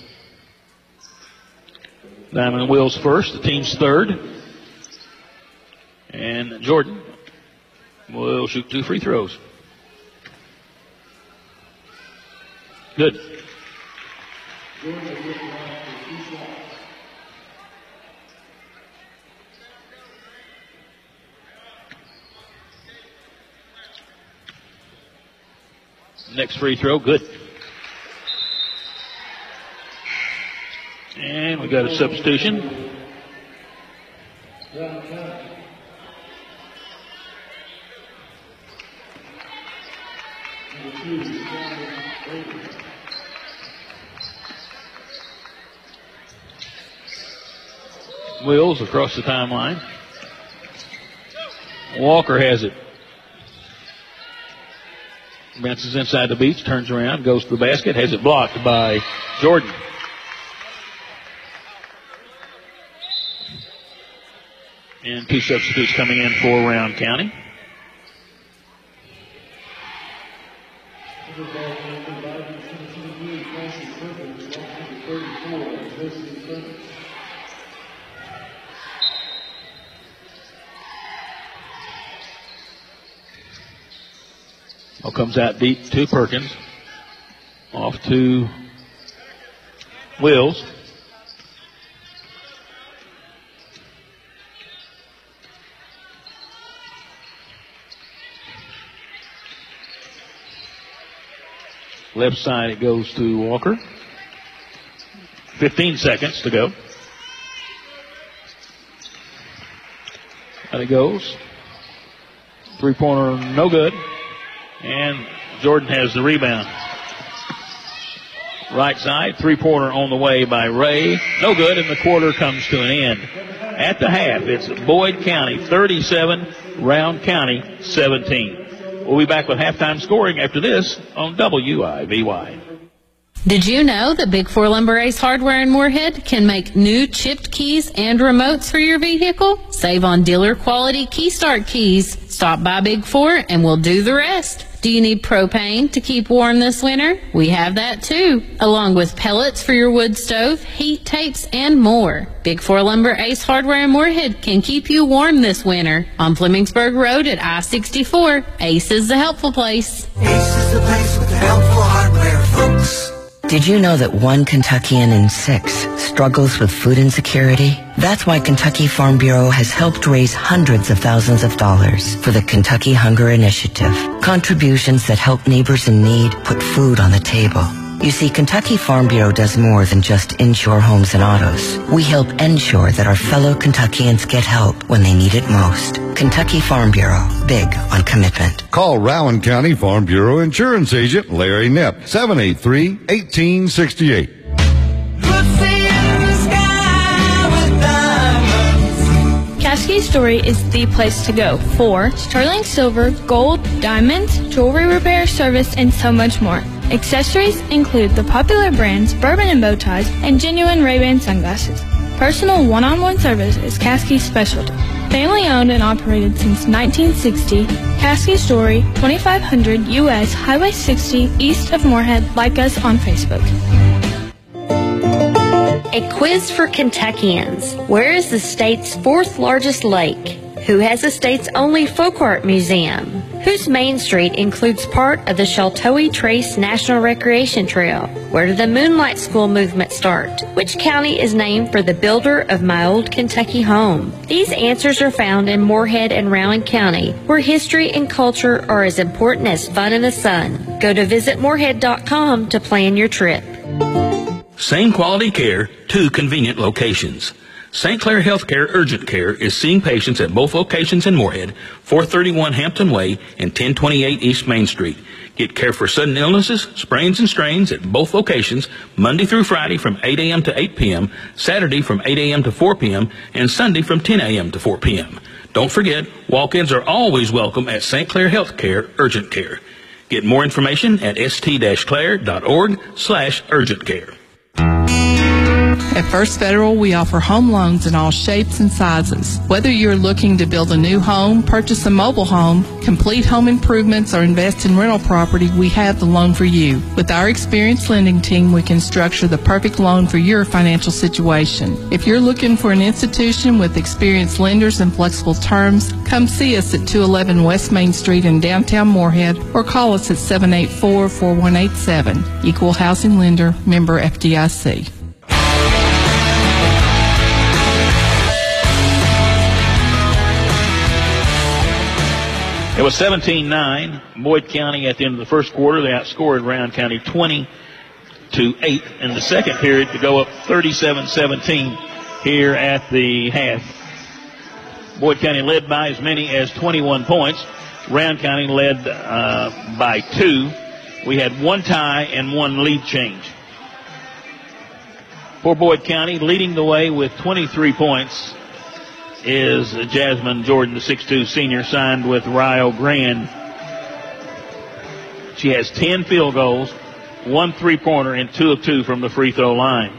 Diamond Wills first. The team's third. And Jordan will shoot 2 free throws. Good. Next free throw, good. And we got a substitution. Wills across the timeline. Walker has it. Bounces inside the beach, turns around, goes to the basket, has it blocked by Jordan. And 2 substitutes coming in for Round County. Comes out deep to Perkins. Off to Wills. Left side it goes to Walker. 15 seconds to go. And it goes. 3-pointer, no good. And Jordan has the rebound. Right side, 3-pointer on the way by Ray. No good, and the quarter comes to an end. At the half, it's Boyd County 37, Round County 17. We'll be back with halftime scoring after this on WIVY.
Did you know that Big 4 Lumber Ace Hardware in Moorhead can make new chipped keys and remotes for your vehicle? Save on dealer quality key start keys. Stop by Big 4 and we'll do the rest. Do you need propane to keep warm this winter? We have that too, along with pellets for your wood stove, heat tapes, and more. Big 4 Lumber Ace Hardware in Moorhead can keep you warm this winter. On Flemingsburg Road at I-64, Ace is the helpful place.
Ace is the place with the helpful hardware, folks.
Did you know that 1 Kentuckian in 6 struggles with food insecurity? That's why Kentucky Farm Bureau has helped raise hundreds of thousands of dollars for the Kentucky Hunger Initiative. Contributions that help neighbors in need put food on the table. You see, Kentucky Farm Bureau does more than just insure homes and autos. We help ensure that our fellow Kentuckians get help when they need it most. Kentucky Farm Bureau, big on commitment.
Call Rowan County Farm Bureau Insurance Agent Larry Knipp, 783-1868.
Caskey Story is the place to go for sterling silver, gold, diamonds, jewelry repair service, and so much more. Accessories include the popular brands Bourbon and Bow Ties and genuine Ray-Ban sunglasses. Personal one-on-one service is Caskey's specialty. Family owned and operated since 1960, Caskey Story, 2500 U.S. Highway 60 east of Moorhead. Like us on Facebook.
A quiz for Kentuckians. Where is the state's 4th largest lake? Who has the state's only folk art museum? Whose Main Street includes part of the Sheltowee Trace National Recreation Trail? Where did the Moonlight School movement start? Which county is named for the builder of my old Kentucky home? These answers are found in Moorhead and Rowan County, where history and culture are as important as fun in the sun. Go to visitmoorhead.com to plan your trip.
Same quality care, 2 convenient locations. St. Clair Healthcare Urgent Care is seeing patients at both locations in Moorhead, 431 Hampton Way and 1028 East Main Street. Get care for sudden illnesses, sprains, and strains at both locations, Monday through Friday from 8 a.m. to 8 p.m., Saturday from 8 a.m. to 4 p.m., and Sunday from 10 a.m. to 4 p.m. Don't forget, walk-ins are always welcome at St. Clair Healthcare Urgent Care. Get more information at st-clair.org/urgent care.
At First Federal, we offer home loans in all shapes and sizes. Whether you're looking to build a new home, purchase a mobile home, complete home improvements, or invest in rental property, we have the loan for you. With our experienced lending team, we can structure the perfect loan for your financial situation. If you're looking for an institution with experienced lenders and flexible terms, come see us at 211 West Main Street in downtown Moorhead or call us at 784-4187. Equal Housing Lender, member FDIC.
It was 17-9. Boyd County at the end of the first quarter. They outscored Rowan County 20-8 in the second period to go up 37-17 here at the half. Boyd County led by as many as 21 points. Rowan County led by 2. We had one tie and one lead change. For Boyd County, leading the way with 23 points is Jasmine Jordan, the 6'2 senior, signed with Rio Grande. She has 10 field goals, 1 3-pointer, and 2 of 2 from the free throw line.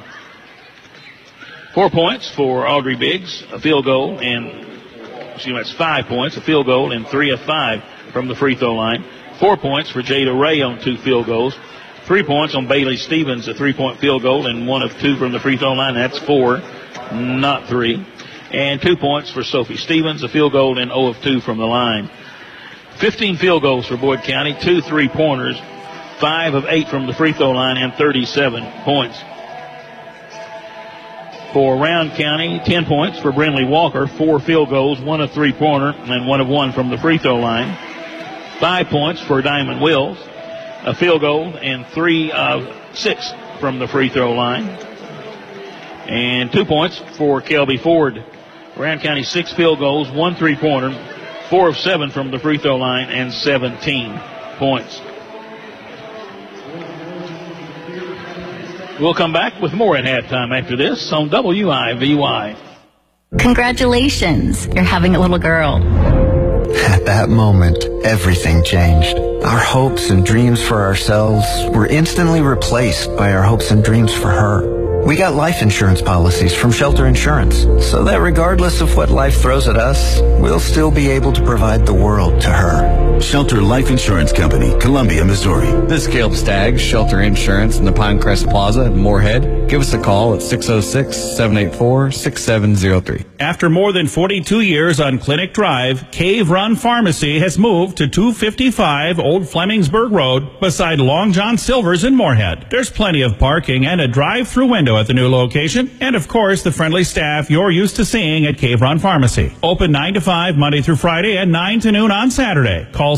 4 points for Audrey Biggs, a field goal, and that's 5 points, a field goal, and 3 of 5 from the free throw line. 4 points for Jada Ray on 2 field goals. 3 points on Bailey Stevens, a 3-point field goal, and 1 of 2 from the free throw line. That's 4, not 3. And 2 points for Sophie Stevens, a field goal, and 0 of 2 from the line. 15 field goals for Boyd County, 2 3-pointers, 5 of 8 from the free throw line, and 37 points. For Rowan County, 10 points for Brinley Walker, 4 field goals, 1 of 3-pointer, and 1 of 1 from the free throw line. 5 points for Diamond Wills, a field goal, and 3 of 6 from the free throw line. And 2 points for Kelby Ford. Rowan County 6 field goals, 1 3-pointer, 4 of 7 from the free throw line, and 17 points. We'll come back with more at halftime after this on WIVY.
Congratulations, you're having a little girl.
At that moment, everything changed. Our hopes and dreams for ourselves were instantly replaced by our hopes and dreams for her. We got life insurance policies from Shelter Insurance, so that regardless of what life throws at us, we'll still be able to provide the world to her.
Shelter Life Insurance Company, Columbia, Missouri.
This is Caleb Staggs, Shelter Insurance in the Pinecrest Plaza in Moorhead. Give us a call at 606-784-6703.
After more than 42 years on Clinic Drive, Cave Run Pharmacy has moved to 255 Old Flemingsburg Road beside Long John Silver's in Moorhead. There's plenty of parking and a drive-through window at the new location, and of course the friendly staff you're used to seeing at Cave Run Pharmacy. Open 9 to 5 Monday through Friday and 9 to noon on Saturday. Call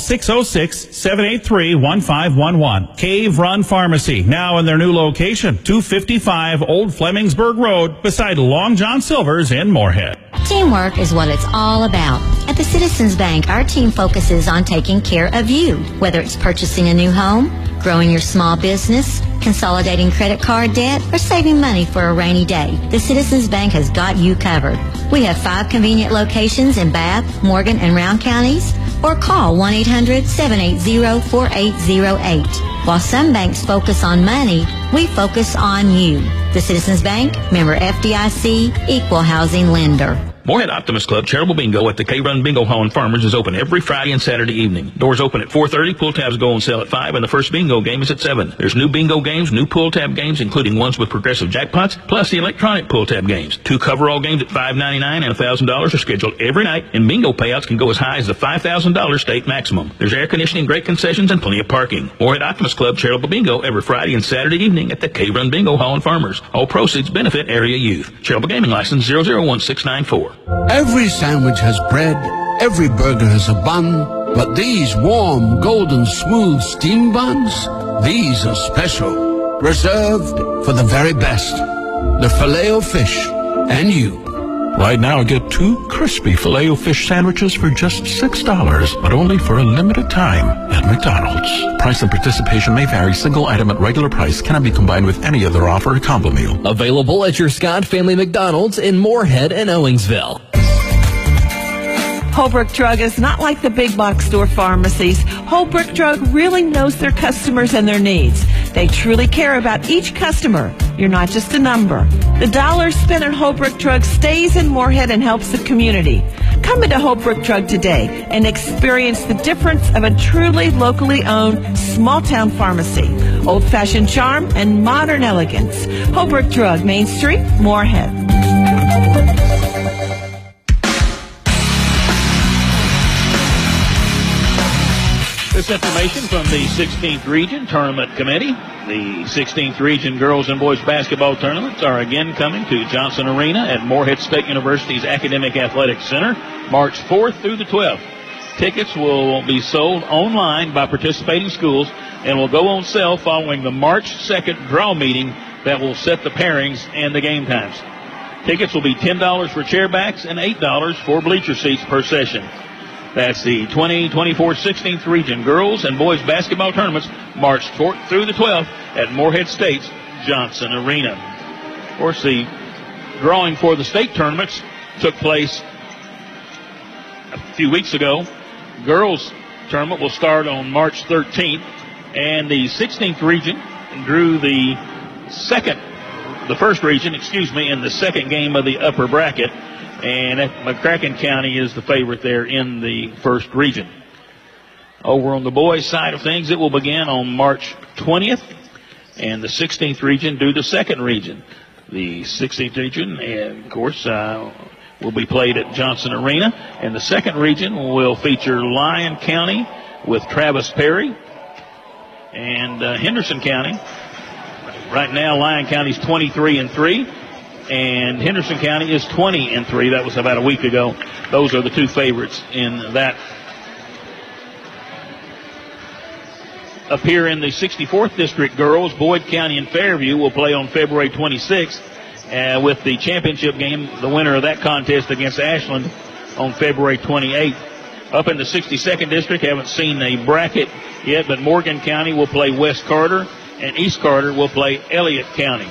606-783-1511. Cave Run Pharmacy, now in their new location, 255 Old Flemingsburg Road beside Long John Silver's in Moorhead.
Teamwork is what it's all about. At the Citizens Bank, our team focuses on taking care of you, whether it's purchasing a new home, growing your small business, consolidating credit card debt, or saving money for a rainy day. The Citizens Bank has got you covered. We have 5 convenient locations in Bath, Morgan, and Rowan counties, or call 1-800-780-4808. While some banks focus on money, we focus on you. The Citizens Bank, member FDIC, equal housing lender.
Moorhead Optimist Club Charitable Bingo at the K-Run Bingo Hall in Farmers is open every Friday and Saturday evening. Doors open at 4:30, pull tabs go on sale at 5, and the first bingo game is at 7. There's new bingo games, new pull tab games, including ones with progressive jackpots, plus the electronic pull tab games. 2 coverall games at $5.99 and $1,000 are scheduled every night, and bingo payouts can go as high as the $5,000 state maximum. There's air conditioning, great concessions, and plenty of parking. Moorhead Optimist Club Charitable Bingo every Friday and Saturday evening at the K-Run Bingo Hall in Farmers. All proceeds benefit area youth. Charitable Gaming License 001694.
Every sandwich has bread, every burger has a bun, but these warm, golden, smooth steam buns, these are special, reserved for the very best. The Filet-O-Fish and you.
Right now, get 2 crispy Filet-O-Fish sandwiches for just $6, but only for a limited time at McDonald's. Price and participation may vary. Single item at regular price cannot be combined with any other offer or combo meal.
Available at your Scott Family McDonald's in Moorhead and Owensville.
Holbrook Drug is not like the big box store pharmacies. Holbrook Drug really knows their customers and their needs. They truly care about each customer. You're not just a number. The dollar spent at Holbrook Drug stays in Moorhead and helps the community. Come into Holbrook Drug today and experience the difference of a truly locally owned small-town pharmacy. Old-fashioned charm and modern elegance. Holbrook Drug, Main Street, Moorhead.
This information from the 16th Region Tournament Committee. The 16th Region Girls and Boys Basketball Tournaments are again coming to Johnson Arena at Moorhead State University's Academic Athletic Center, March 4th through the 12th. Tickets will be sold online by participating schools and will go on sale following the March 2nd draw meeting that will set the pairings and the game times. Tickets will be $10 for chairbacks and $8 for bleacher seats per session. That's the 2024 16th Region Girls and Boys Basketball Tournaments, March 4th through the 12th at Moorhead State's Johnson Arena. Of course, the drawing for the state tournaments took place a few weeks ago. Girls tournament will start on March 13th, and the 16th Region drew the first region in the second game of the upper bracket. And McCracken County is the favorite there in the first region. Over on the boys' side of things, it will begin on March 20th, and the 16th Region do the second region. The 16th Region, and of course, will be played at Johnson Arena, and the second region will feature Lyon County with Travis Perry and Henderson County. Right now, Lyon County's 23-3. And Henderson County is 20-3. That was about a week ago. Those are the two favorites in that. Up here in the 64th District Girls, Boyd County and Fairview will play on February 26th with the championship game, the winner of that contest against Ashland on February 28th. Up in the 62nd District, haven't seen a bracket yet, but Morgan County will play West Carter and East Carter will play Elliott County.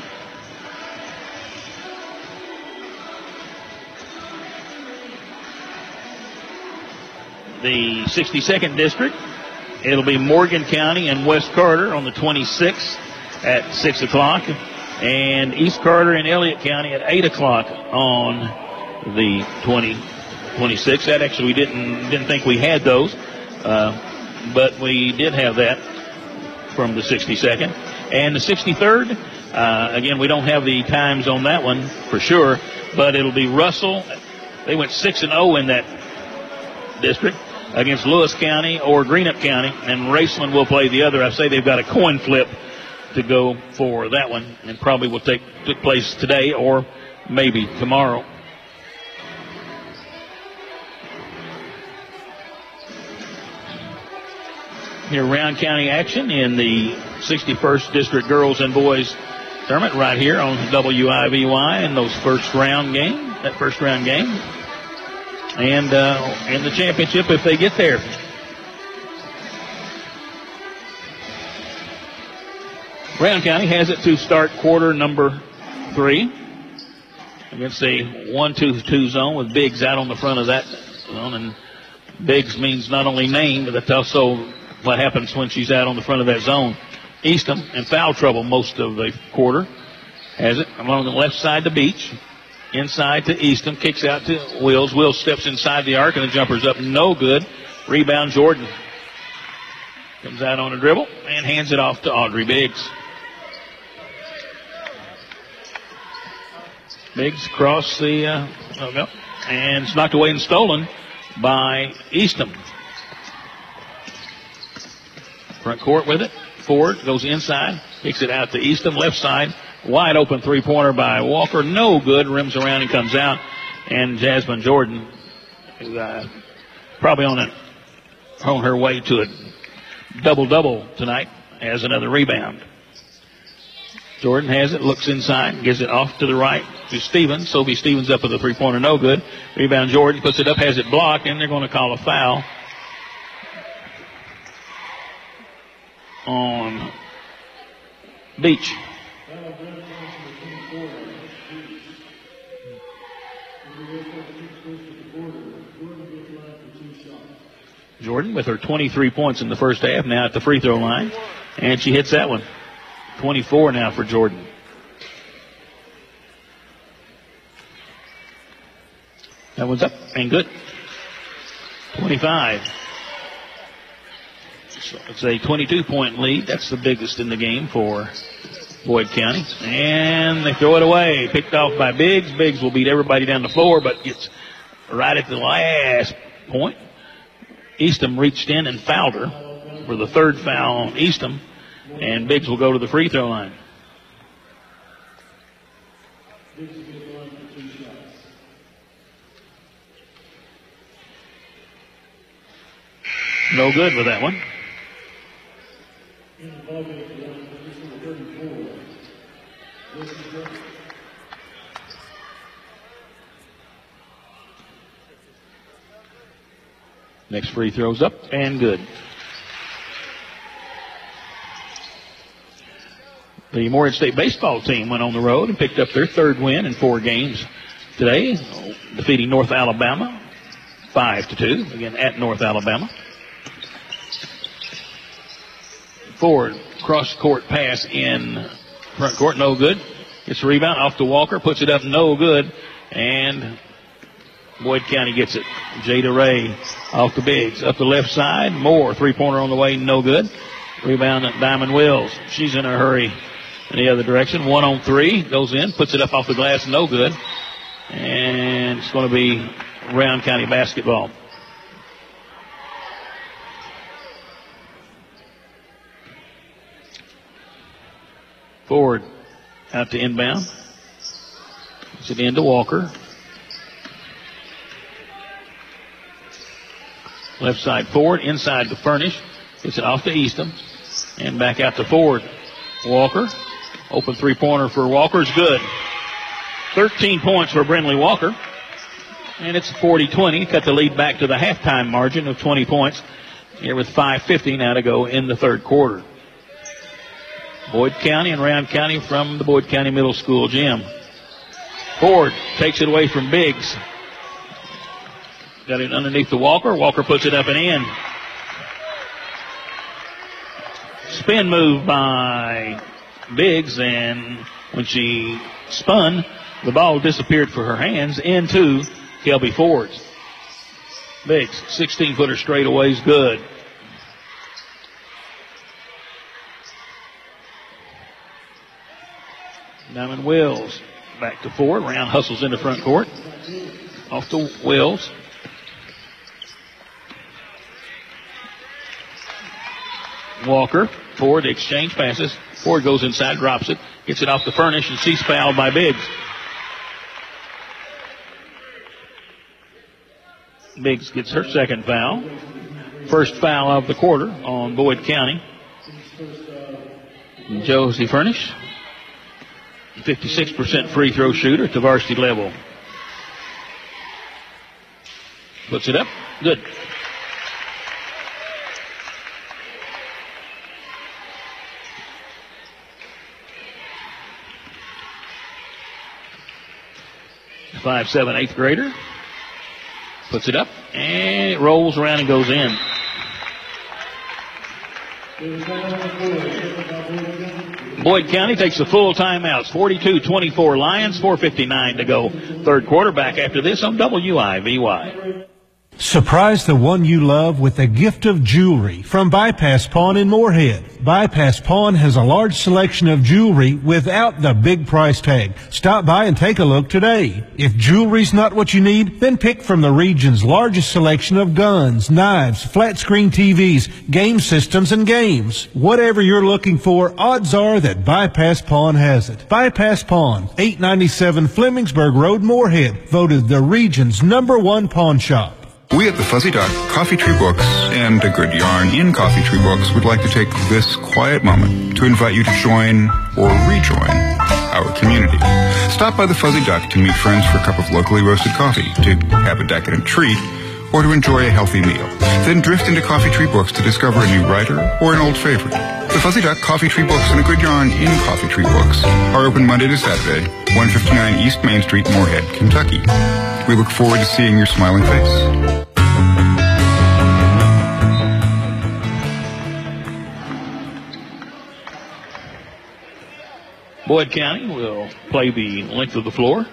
The 62nd District, it'll be Morgan County and West Carter on the 26th at 6 o'clock, and East Carter and Elliott County at 8 o'clock on the 26th. That actually we didn't think we had those, but we did have that from the 62nd. And the 63rd, again, we don't have the times on that one for sure, but it'll be Russell. They went 6-0 in that district against Lewis County or Greenup County, and Raceland will play the other. I say they've got a coin flip to go for that one, and probably will take place today or maybe tomorrow. Here, Round County action in the 61st District Girls and Boys Tournament right here on WIVY in that first round game. And in the championship if they get there. Round County has it to start quarter number 3 against a 1-2-2 zone with Biggs out on the front of that zone. And Biggs means not only name, but that's also what happens when she's out on the front of that zone. Eastham in foul trouble most of the quarter. Has it along the left side to Beach. Inside to Eastham, kicks out to Wills. Wills steps inside the arc, and the jumper's up. No good. Rebound, Jordan. Comes out on a dribble and hands it off to Audrey Biggs. Biggs across the, and it's knocked away and stolen by Eastham. Front court with it. Ford goes inside, kicks it out to Eastham, left side. Wide open three-pointer by Walker. No good. Rims around and comes out. And Jasmine Jordan is probably on her way to a double-double tonight as another rebound. Jordan has it, looks inside, gives it off to the right to Stevens. Sophie Stevens up with a three-pointer, no good. Rebound Jordan, puts it up, has it blocked, and they're going to call a foul on Beach. Jordan with her 23 points in the first half, now at the free throw line, and she hits that one. 24 now for Jordan. That one's up and good. 25. So it's a 22-point lead. That's the biggest in the game for Boyd County. And they throw it away. Picked off by Biggs. Biggs will beat everybody down the floor, but gets right at the last point. Eastham reached in and fouled her for the third foul on Eastham. And Biggs will go to the free throw line. No good with that one. Next free throw's up and good. The Morehead State baseball team went on the road and picked up their third win in 4 games today, defeating North Alabama 5-2, again at North Alabama. Forward, cross-court pass in front court, no good. Gets a rebound off to Walker, puts it up, no good. And Boyd County gets it. Jada Ray off the Biggs, up the left side. Moore, three-pointer on the way, no good. Rebound at Diamond Wills. She's in a hurry in the other direction. 1-on-3, goes in, puts it up off the glass, no good. And it's going to be Round County basketball. Forward out to inbound. Puts it into Walker. Left side forward, inside to Furnish. Gets it off to Eastham. And back out to forward. Walker. Open three-pointer for Walker's good. 13 points for Brinley Walker. And it's 40-20. Cut the lead back to the halftime margin of 20 points. Here with 5:50 now to go in the third quarter. Boyd County and Round County from the Boyd County Middle School gym. Ford takes it away from Biggs. Got it underneath the Walker. Walker puts it up and in. Spin move by Biggs, and when she spun, the ball disappeared from her hands into Kelby Ford's. Biggs, 16-footer straightaway is good. Diamond Wills back to Ford. Round hustles into front court. Off to Wills. Walker. Ford exchange passes. Ford goes inside, drops it. Gets it off the Furnish, and she's fouled by Biggs. Biggs gets her second foul. First foul of the quarter on Boyd County. Josie Furnish. 56% free throw shooter at the varsity level. Puts it up. Good. A 5'7" eighth grader. Puts it up. And it rolls around and goes in. Boyd County takes the full timeouts. 42-24 Lions, 4:59 to go. Third quarter, back after this on WIVY.
Surprise the one you love with a gift of jewelry from Bypass Pawn in Morehead. Bypass Pawn has a large selection of jewelry without the big price tag. Stop by and take a look today. If jewelry's not what you need, then pick from the region's largest selection of guns, knives, flat screen TVs, game systems, and games. Whatever you're looking for, odds are that Bypass Pawn has it. Bypass Pawn, 897 Flemingsburg Road, Morehead, voted the region's #1 pawn shop.
We at the Fuzzy Duck, Coffee Tree Books, and A Good Yarn in Coffee Tree Books would like to take this quiet moment to invite you to join or rejoin our community. Stop by the Fuzzy Duck to meet friends for a cup of locally roasted coffee, to have a decadent treat, or to enjoy a healthy meal. Then drift into Coffee Tree Books to discover a new writer or an old favorite. The Fuzzy Duck, Coffee Tree Books, and A Good Yarn in Coffee Tree Books are open Monday to Saturday, 159 East Main Street, Moorhead, Kentucky. We look forward to seeing your smiling face.
Boyd County will play the length of the floor.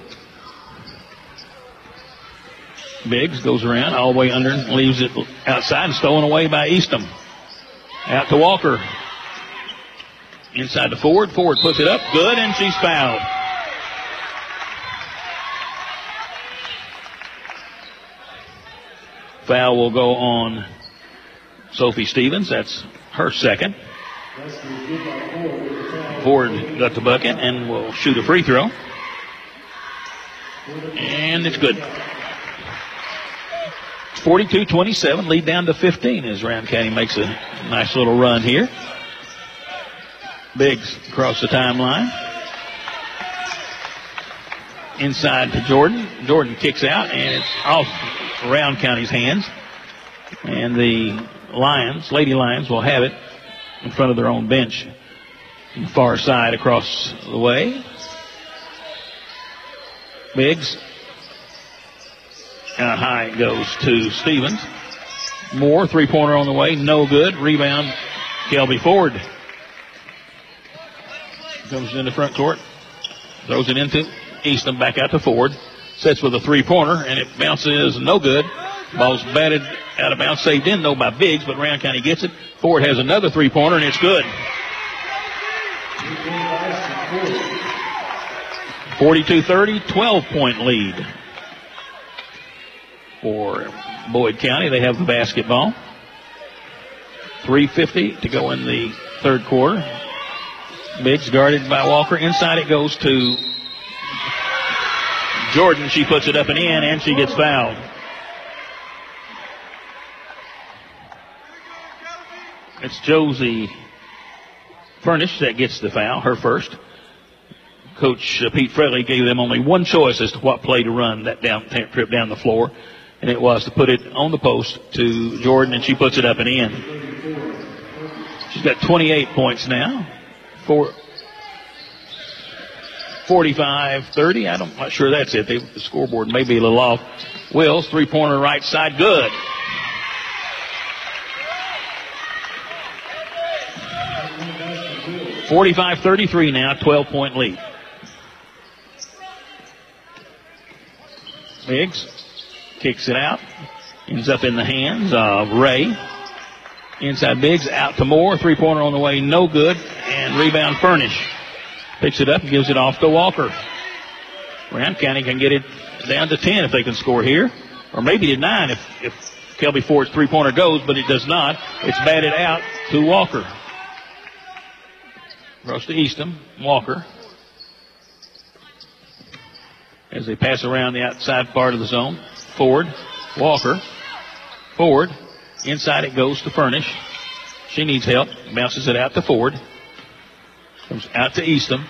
Biggs goes around all the way under and leaves it outside and stolen away by Eastham. Out to Walker. Inside to Ford. Ford puts it up. Good, and she's fouled. Foul will go on Sophie Stevens. That's her second. Ford got the bucket and will shoot a free throw. And it's good. 42-27, lead down to 15 as Round County makes a nice little run here. Biggs across the timeline. Inside to Jordan. Jordan kicks out, and it's off Round County's hands. And the Lions, Lady Lions, will have it in front of their own bench. On the far side across the way. Biggs. Out high it goes to Stevens. Moore, three-pointer on the way. No good. Rebound, Kelby Ford. Comes into front court. Throws it into Eastham. Back out to Ford. Sets with a three-pointer, and it bounces no good. Ball's batted out of bounds. Saved in, though, by Biggs, but Round County gets it. Ford has another three-pointer, and it's good. 42-30, 12-point lead for Boyd County. They have the basketball. 3:50 to go in the third quarter. Biggs guarded by Walker. Inside it goes to Jordan. She puts it up and in, and she gets fouled. It's Josie Furnish that gets the foul, her first. Coach Pete Fraley gave them only one choice as to what play to run that trip down the floor, and it was to put it on the post to Jordan, and she puts it up and in. She's got 28 points now. 45-30. I'm not sure that's it. The scoreboard may be a little off. Wills, three-pointer right side, good. $45-33 now, 12-point lead. Biggs kicks it out. Ends up in the hands of Ray. Inside Biggs, out to Moore. Three-pointer on the way, no good. And rebound Furnish. Picks it up and gives it off to Walker. Round County can get it down to 10 if they can score here. Or maybe to 9 if Kelby Ford's three-pointer goes, but it does not. It's batted out to Walker. Goes to Eastham. Walker. As they pass around the outside part of the zone. Ford. Walker. Ford. Inside it goes to Furnish. She needs help. Bounces it out to Ford. Comes out to Eastham.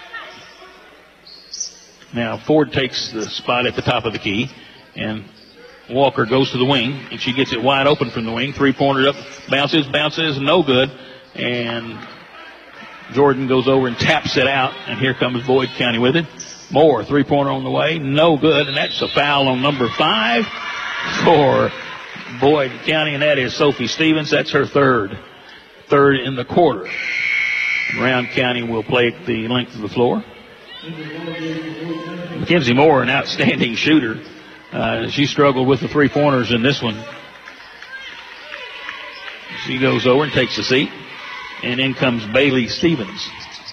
Now Ford takes the spot at the top of the key. And Walker goes to the wing. And she gets it wide open from the wing. Three-pointer up. Bounces. No good. And Jordan goes over and taps it out. And here comes Boyd County with it. Moore, three-pointer on the way. No good. And that's a foul on number 5 for Boyd County. And that is Sophie Stevens. That's her third in the quarter. Round County will play the length of the floor. Mackenzie Moore, an outstanding shooter. She struggled with the three-pointers in this one. She goes over and takes a seat. And in comes Bailey Stevens.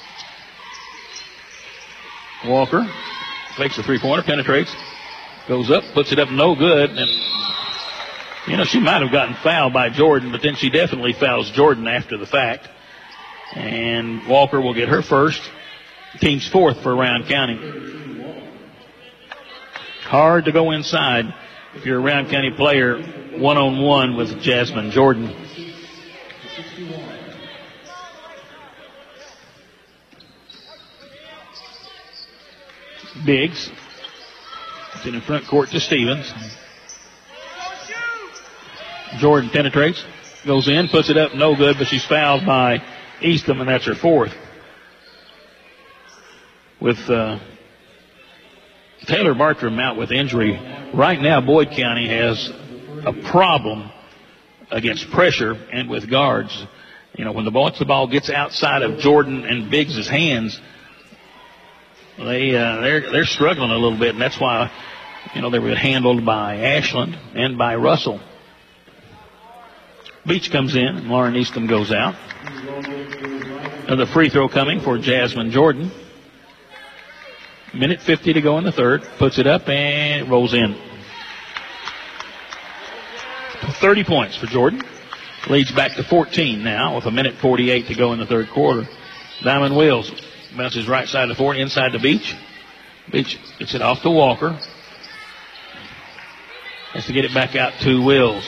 Walker takes the three-pointer, penetrates, goes up, puts it up, no good. And, she might have gotten fouled by Jordan, but then she definitely fouls Jordan after the fact. And Walker will get her first. Team's fourth for Round County. Hard to go inside if you're a Round County player, one-on-one with Jasmine Jordan. Biggs. It's in the front court to Stevens. Jordan penetrates, goes in, puts it up, no good, but she's fouled by Eastham, and that's her fourth. With Taylor Bartram out with injury, right now Boyd County has a problem against pressure and with guards. You know, when the ball gets outside of Jordan and Biggs' hands, they're struggling a little bit, and that's why, you know, they were handled by Ashland and by Russell. Beach comes in, and Lauren Eastham goes out. Another free throw coming for Jasmine Jordan. Minute 50 to go in the third. Puts it up and it rolls in. 30 points for Jordan. Leads back to 14 now with a minute 48 to go in the third quarter. Diamond Wills bounces right side of the court, inside the Beach. Beach gets it off to Walker. Has to get it back out to Wills.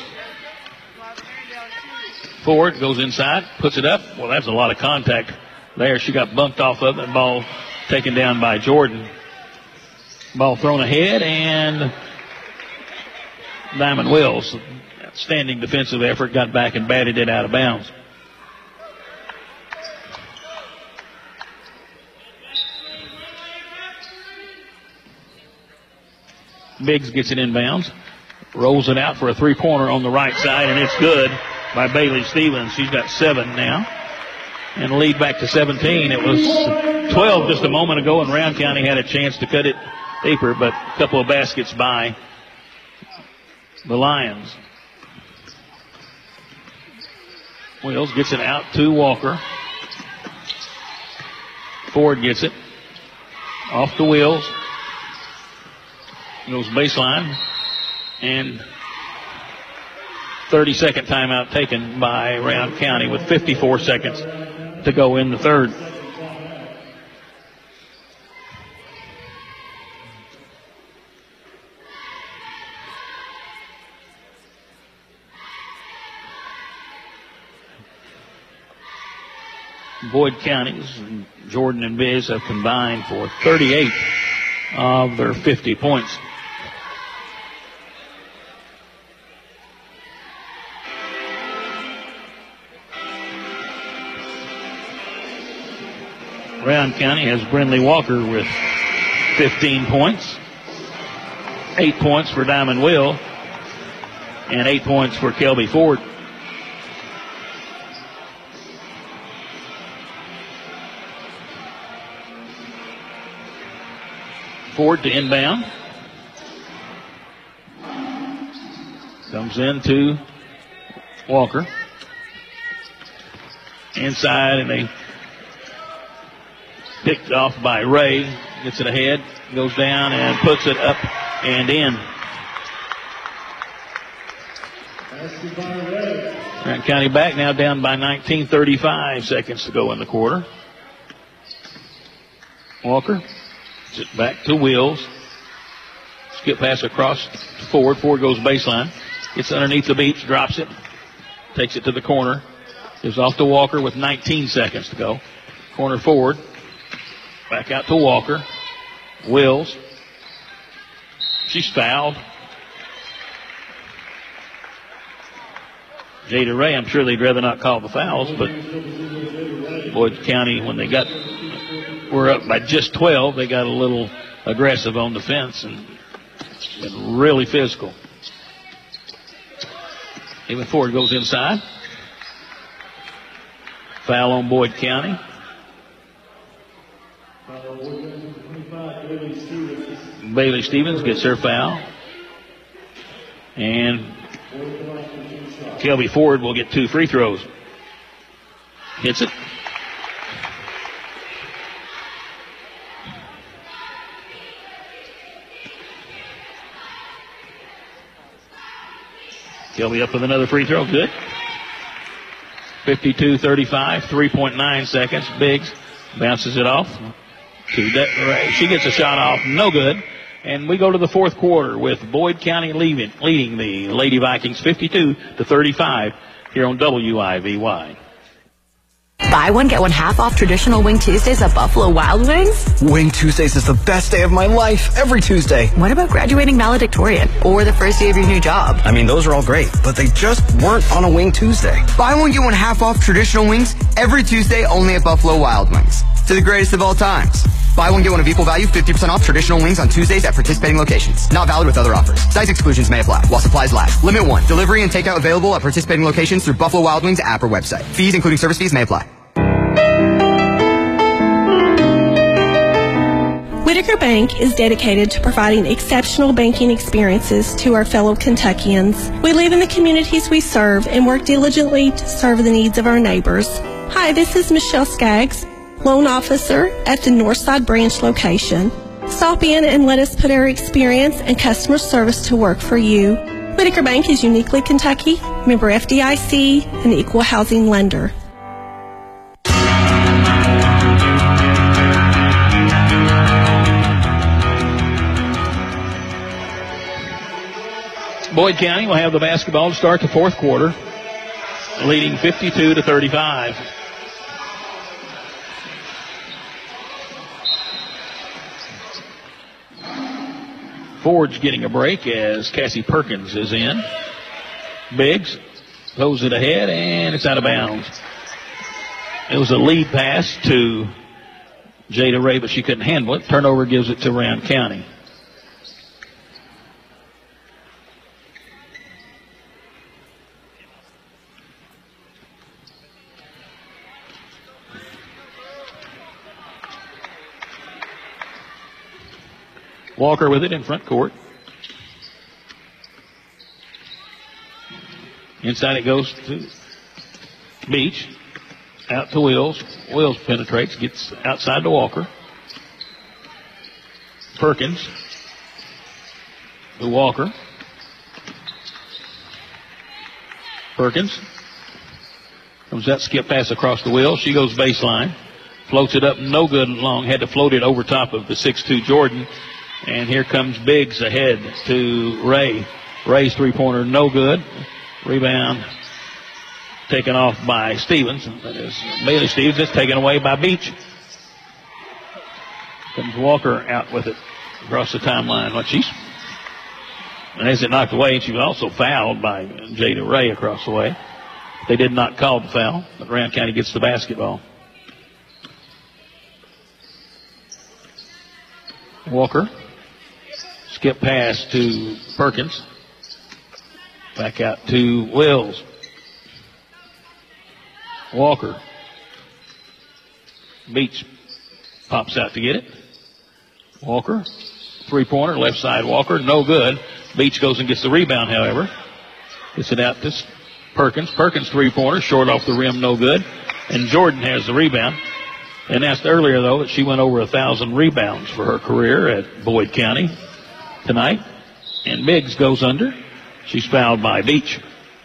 Ford goes inside, puts it up. Well, that's a lot of contact there. She got bumped off of it. Ball taken down by Jordan. Ball thrown ahead, and Diamond Wills, outstanding defensive effort, got back and batted it out of bounds. Biggs gets it inbounds, rolls it out for a three-pointer on the right side, and it's good by Bailey Stevens. She's got 7 now. And lead back to 17. It was 12 just a moment ago, and Round County had a chance to cut it deeper, but a couple of baskets by the Lions. Wills gets it out to Walker. Ford gets it. Off to Wills. Goes baseline. And 30-second timeout taken by Round County with 54 seconds to go in the third. Boyd County's Jordan and Biz have combined for 38 of their 50 points. Round County has Brindley Walker with 15 points. 8 points for Diamond Will. And 8 points for Kelby Ford. Ford to inbound. Comes into Walker. Inside, and they picked off by Ray. Gets it ahead, goes down and puts it up and in. Grant County back now, down by 19, 35 seconds to go in the quarter. Walker gets it back to Wills. Skip pass across to Ford. Ford goes baseline. Gets underneath the Beach, drops it. Takes it to the corner. Gives off to Walker with 19 seconds to go. Corner Ford. Back out to Walker. Wills. She's fouled. Jada Ray, I'm sure they'd rather not call the fouls, but Boyd County, when they were up by just 12, they got a little aggressive on the fence and been really physical. Even Ford goes inside. Foul on Boyd County. Bailey Stevens gets her foul. And Kelby Ford will get 2 free throws. Hits it. Kelby up with another free throw. Good. 52-35, 3.9 seconds. Biggs bounces it off. She gets a shot off. No good. And we go to the fourth quarter with Boyd County leading the Lady Vikings 52-35 here on WIVY.
Buy one, get one half off traditional Wing Tuesdays at Buffalo Wild Wings?
Wing Tuesdays is the best day of my life, every Tuesday.
What about graduating valedictorian or the first day of your new job?
I mean, those are all great, but they just weren't on a Wing Tuesday.
Buy one, get one half off traditional wings every Tuesday only at Buffalo Wild Wings. To the greatest of all times. Buy one, get one of equal value, 50% off traditional wings on Tuesdays at participating locations. Not valid with other offers. Size exclusions may apply while supplies last. Limit 1. Delivery and takeout available at participating locations through Buffalo Wild Wings app or website. Fees, including service fees, may apply.
Whitaker Bank is dedicated to providing exceptional banking experiences to our fellow Kentuckians. We live in the communities we serve and work diligently to serve the needs of our neighbors. Hi, this is Michelle Skaggs, loan officer at the Northside branch location. Stop in and let us put our experience and customer service to work for you. Whitaker Bank is uniquely Kentucky, member FDIC, and equal housing lender.
Boyd County will have the basketball to start the fourth quarter, leading 52-35. Ford's getting a break as Cassie Perkins is in. Biggs throws it ahead, and it's out of bounds. It was a lead pass to Jada Ray, but she couldn't handle it. Turnover gives it to Round County. Walker with it in front court. Inside it goes to Beach. Out to Wills. Wills penetrates, gets outside to Walker. Perkins to Walker. Perkins comes that skip pass across the Wills. She goes baseline. Floats it up, no good long. Had to float it over top of the 6'2 Jordan. And here comes Biggs ahead to Ray. Ray's three-pointer, no good. Rebound taken off by Stevens. That is Bailey Stevens. It's taken away by Beach. Comes Walker out with it across the timeline. And as it knocked away, and she was also fouled by Jada Ray across the way. They did not call the foul, but Round County gets the basketball. Walker. Skip pass to Perkins. Back out to Wills. Walker. Beach pops out to get it. Walker. Three-pointer, left side Walker. No good. Beach goes and gets the rebound, however. Gets it out to Perkins. Perkins three-pointer, short off the rim, no good. And Jordan has the rebound. Announced earlier, though, that she went over 1,000 rebounds for her career at Boyd County tonight. And Biggs goes under. She's fouled by Beach.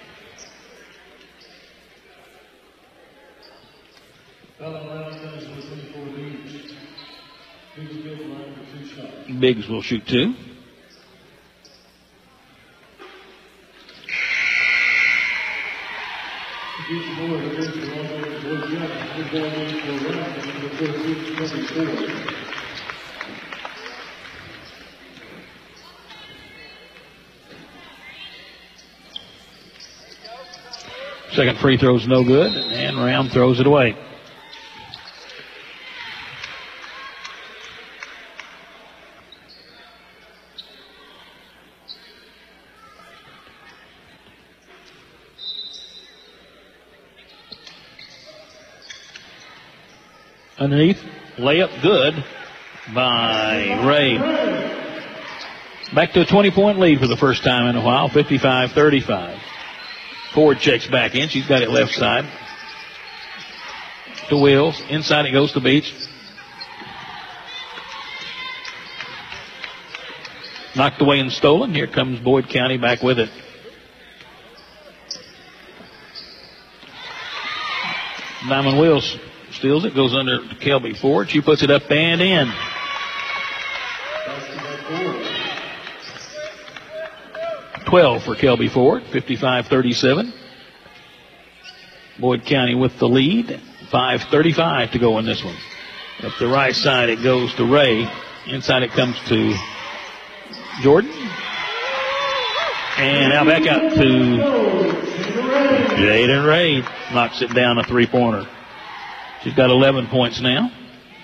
Biggs will shoot two. Second free throw's no good, and Round throws it away. Underneath, layup good by Ray. Back to a 20-point lead for the first time in a while, 55-35. Ford checks back in. She's got it left side. To Wills. Inside it goes to Beach. Knocked away and stolen. Here comes Boyd County back with it. Diamond Wills steals it. Goes under to Kelby Ford. She puts it up and in. 12 for Kelby Ford, 55-37. Boyd County with the lead. 5:35 to go in this one. Up the right side, it goes to Ray. Inside it comes to Jordan. And now back out to Jaden Ray. Knocks it down a three-pointer. She's got 11 points now.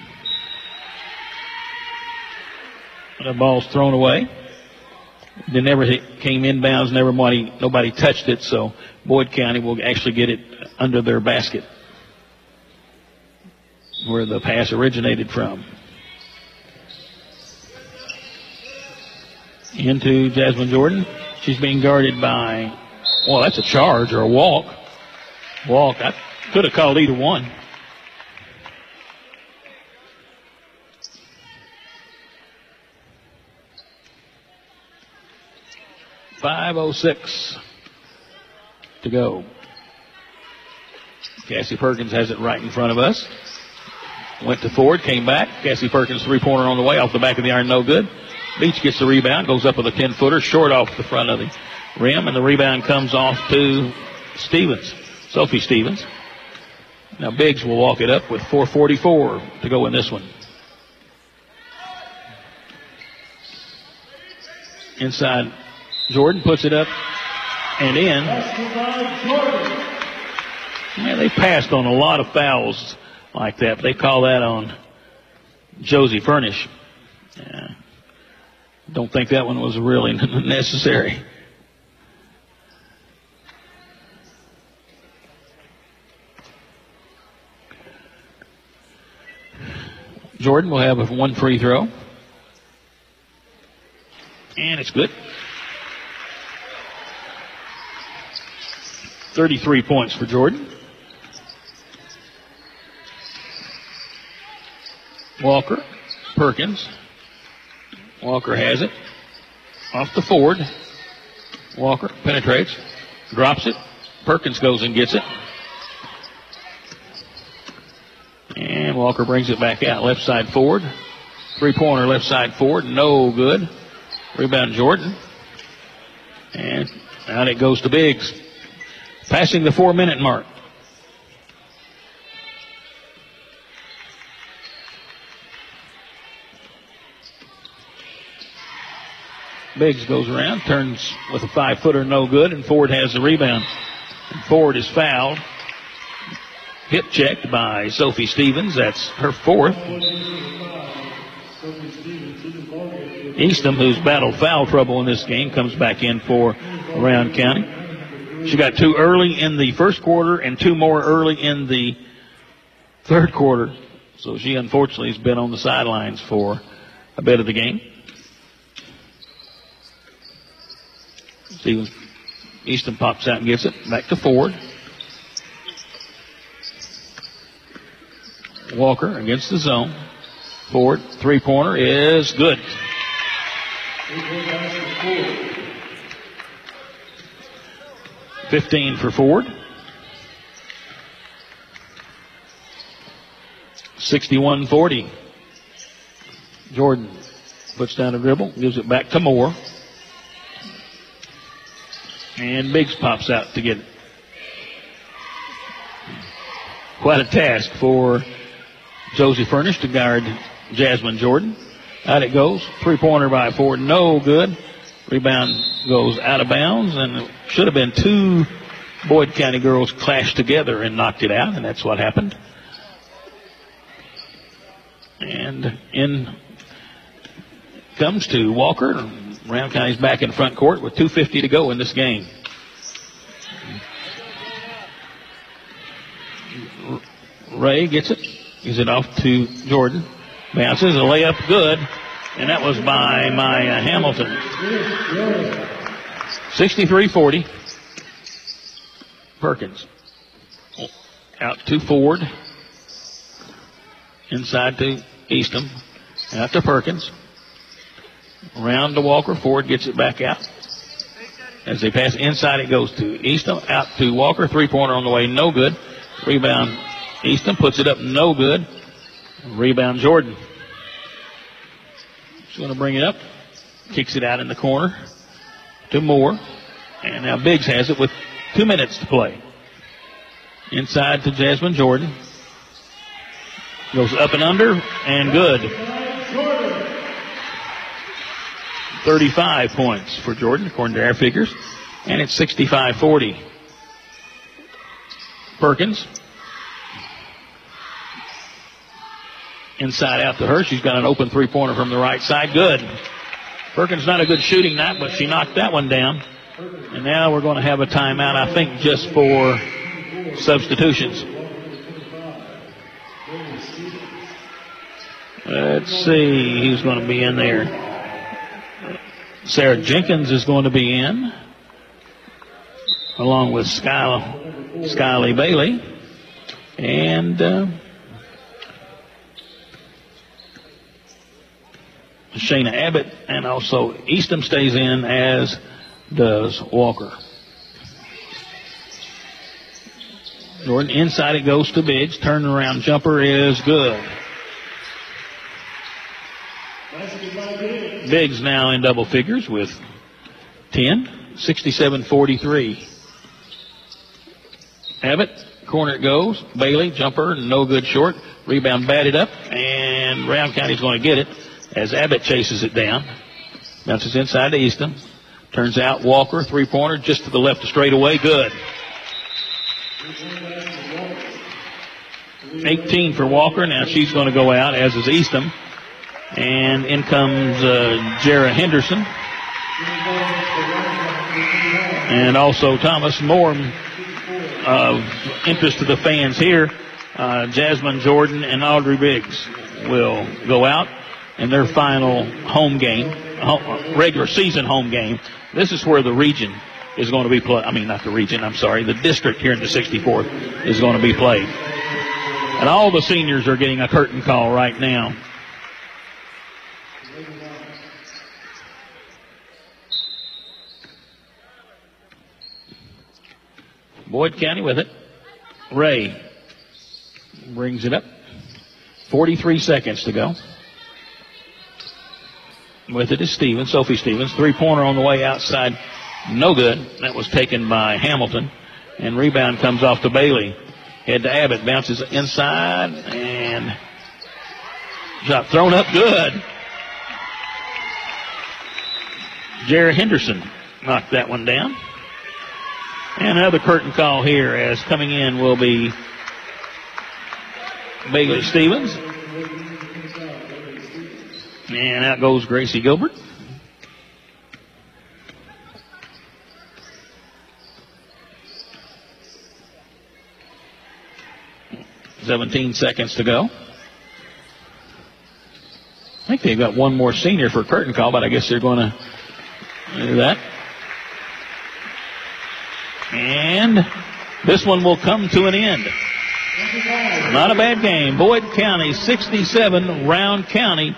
The ball's thrown away. They never came inbounds. Nobody touched it, so Boyd County will actually get it under their basket where the pass originated from. Into Jasmine Jordan. She's being guarded by, well, that's a charge or a walk. Walk. I could have called either one. .506 to go. Cassie Perkins has it right in front of us. Went to Ford, came back. Cassie Perkins three-pointer on the way, off the back of the iron, no good. Beach gets the rebound, goes up with a 10-footer, short off the front of the rim, and the rebound comes off to Stevens, Sophie Stevens. Now Biggs will walk it up with 4:44 to go in this one. Inside, Jordan puts it up and in. Man, they passed on a lot of fouls like that. They call that on Josie Furnish. Yeah. Don't think that one was really necessary. Jordan will have one free throw. And it's good. 33 points for Jordan. Walker, Perkins. Walker has it. Off to Ford. Walker penetrates, drops it. Perkins goes and gets it. And Walker brings it back out. Left side Ford. Three-pointer left side Ford. No good. Rebound Jordan. And out it goes to Biggs. Passing the 4-minute mark. Biggs goes around, turns with a 5-footer, no good, and Ford has the rebound. And Ford is fouled. Hip checked by Sophie Stevens. That's her fourth. Eastham, who's battled foul trouble in this game, comes back in for Round County. She got 2 early in the first quarter and 2 more early in the third quarter. So she unfortunately has been on the sidelines for a bit of the game. Stevens, Easton pops out and gets it back to Ford. Walker against the zone. Ford, three-pointer is good. $15 for Ford. 61-40. Jordan puts down a dribble, gives it back to Moore. And Biggs pops out to get it. Quite a task for Josie Furnish to guard Jasmine Jordan. Out it goes. Three-pointer by Ford. No good. Rebound goes out of bounds, and it should have been 2 Boyd County girls clashed together and knocked it out, and that's what happened. And in comes to Walker. Round County's back in front court with 2:50 to go in this game. Ray gets it. Gives it off to Jordan. Bounces a layup good. And that was by Maya Hamilton. 63-40. Perkins. Out to Ford. Inside to Eastham. Out to Perkins. Around to Walker. Ford gets it back out. As they pass inside, it goes to Eastham. Out to Walker. Three-pointer on the way. No good. Rebound. Eastham puts it up. No good. Rebound Jordan. She's going to bring it up. Kicks it out in the corner to Moore. And now Biggs has it with 2 minutes to play. Inside to Jasmine Jordan. Goes up and under and good. 35 points for Jordan, according to our figures. And it's 65-40. Perkins. Inside out to her. She's got an open three-pointer from the right side. Good. Perkins not a good shooting night, but she knocked that one down. And now we're going to have a timeout, I think, just for substitutions. Let's see who's going to be in there. Sarah Jenkins is going to be in, along with Skylie Bailey. And Shayna Abbott, and also Eastham stays in, as does Walker. Jordan, inside it goes to Biggs. Turnaround jumper is good. Biggs now in double figures with 10, 67-43. Abbott, corner it goes. Bailey, jumper, no good short. Rebound batted up, and Round County's going to get it as Abbott chases it down. Bounces inside to Eastham. Turns out Walker, three-pointer, just to the left of straightaway. Good. 18 for Walker. Now she's going to go out, as is Eastham. And in comes Jara Henderson. And also Thomas Moore. Of interest to the fans here, Jasmine Jordan and Audrey Biggs will go out in their final home game, regular season home game. This is where the region is going to be played. I mean, not the region, I'm sorry. The district here in the 64th is going to be played. And all the seniors are getting a curtain call right now. Boyd County with it. Ray brings it up. 43 seconds to go. With it is Stevens, Sophie Stevens. Three-pointer on the way outside. No good. That was taken by Hamilton. And rebound comes off to Bailey. Head to Abbott. Bounces inside. And shot thrown up good. Jared Henderson knocked that one down. And another curtain call here, as coming in will be Bailey Stevens. And out goes Gracie Gilbert. $17 seconds to go. I think they've got one more senior for curtain call, but I guess they're going to do that. And this one will come to an end. Not a bad game. Boyd County 67, Round County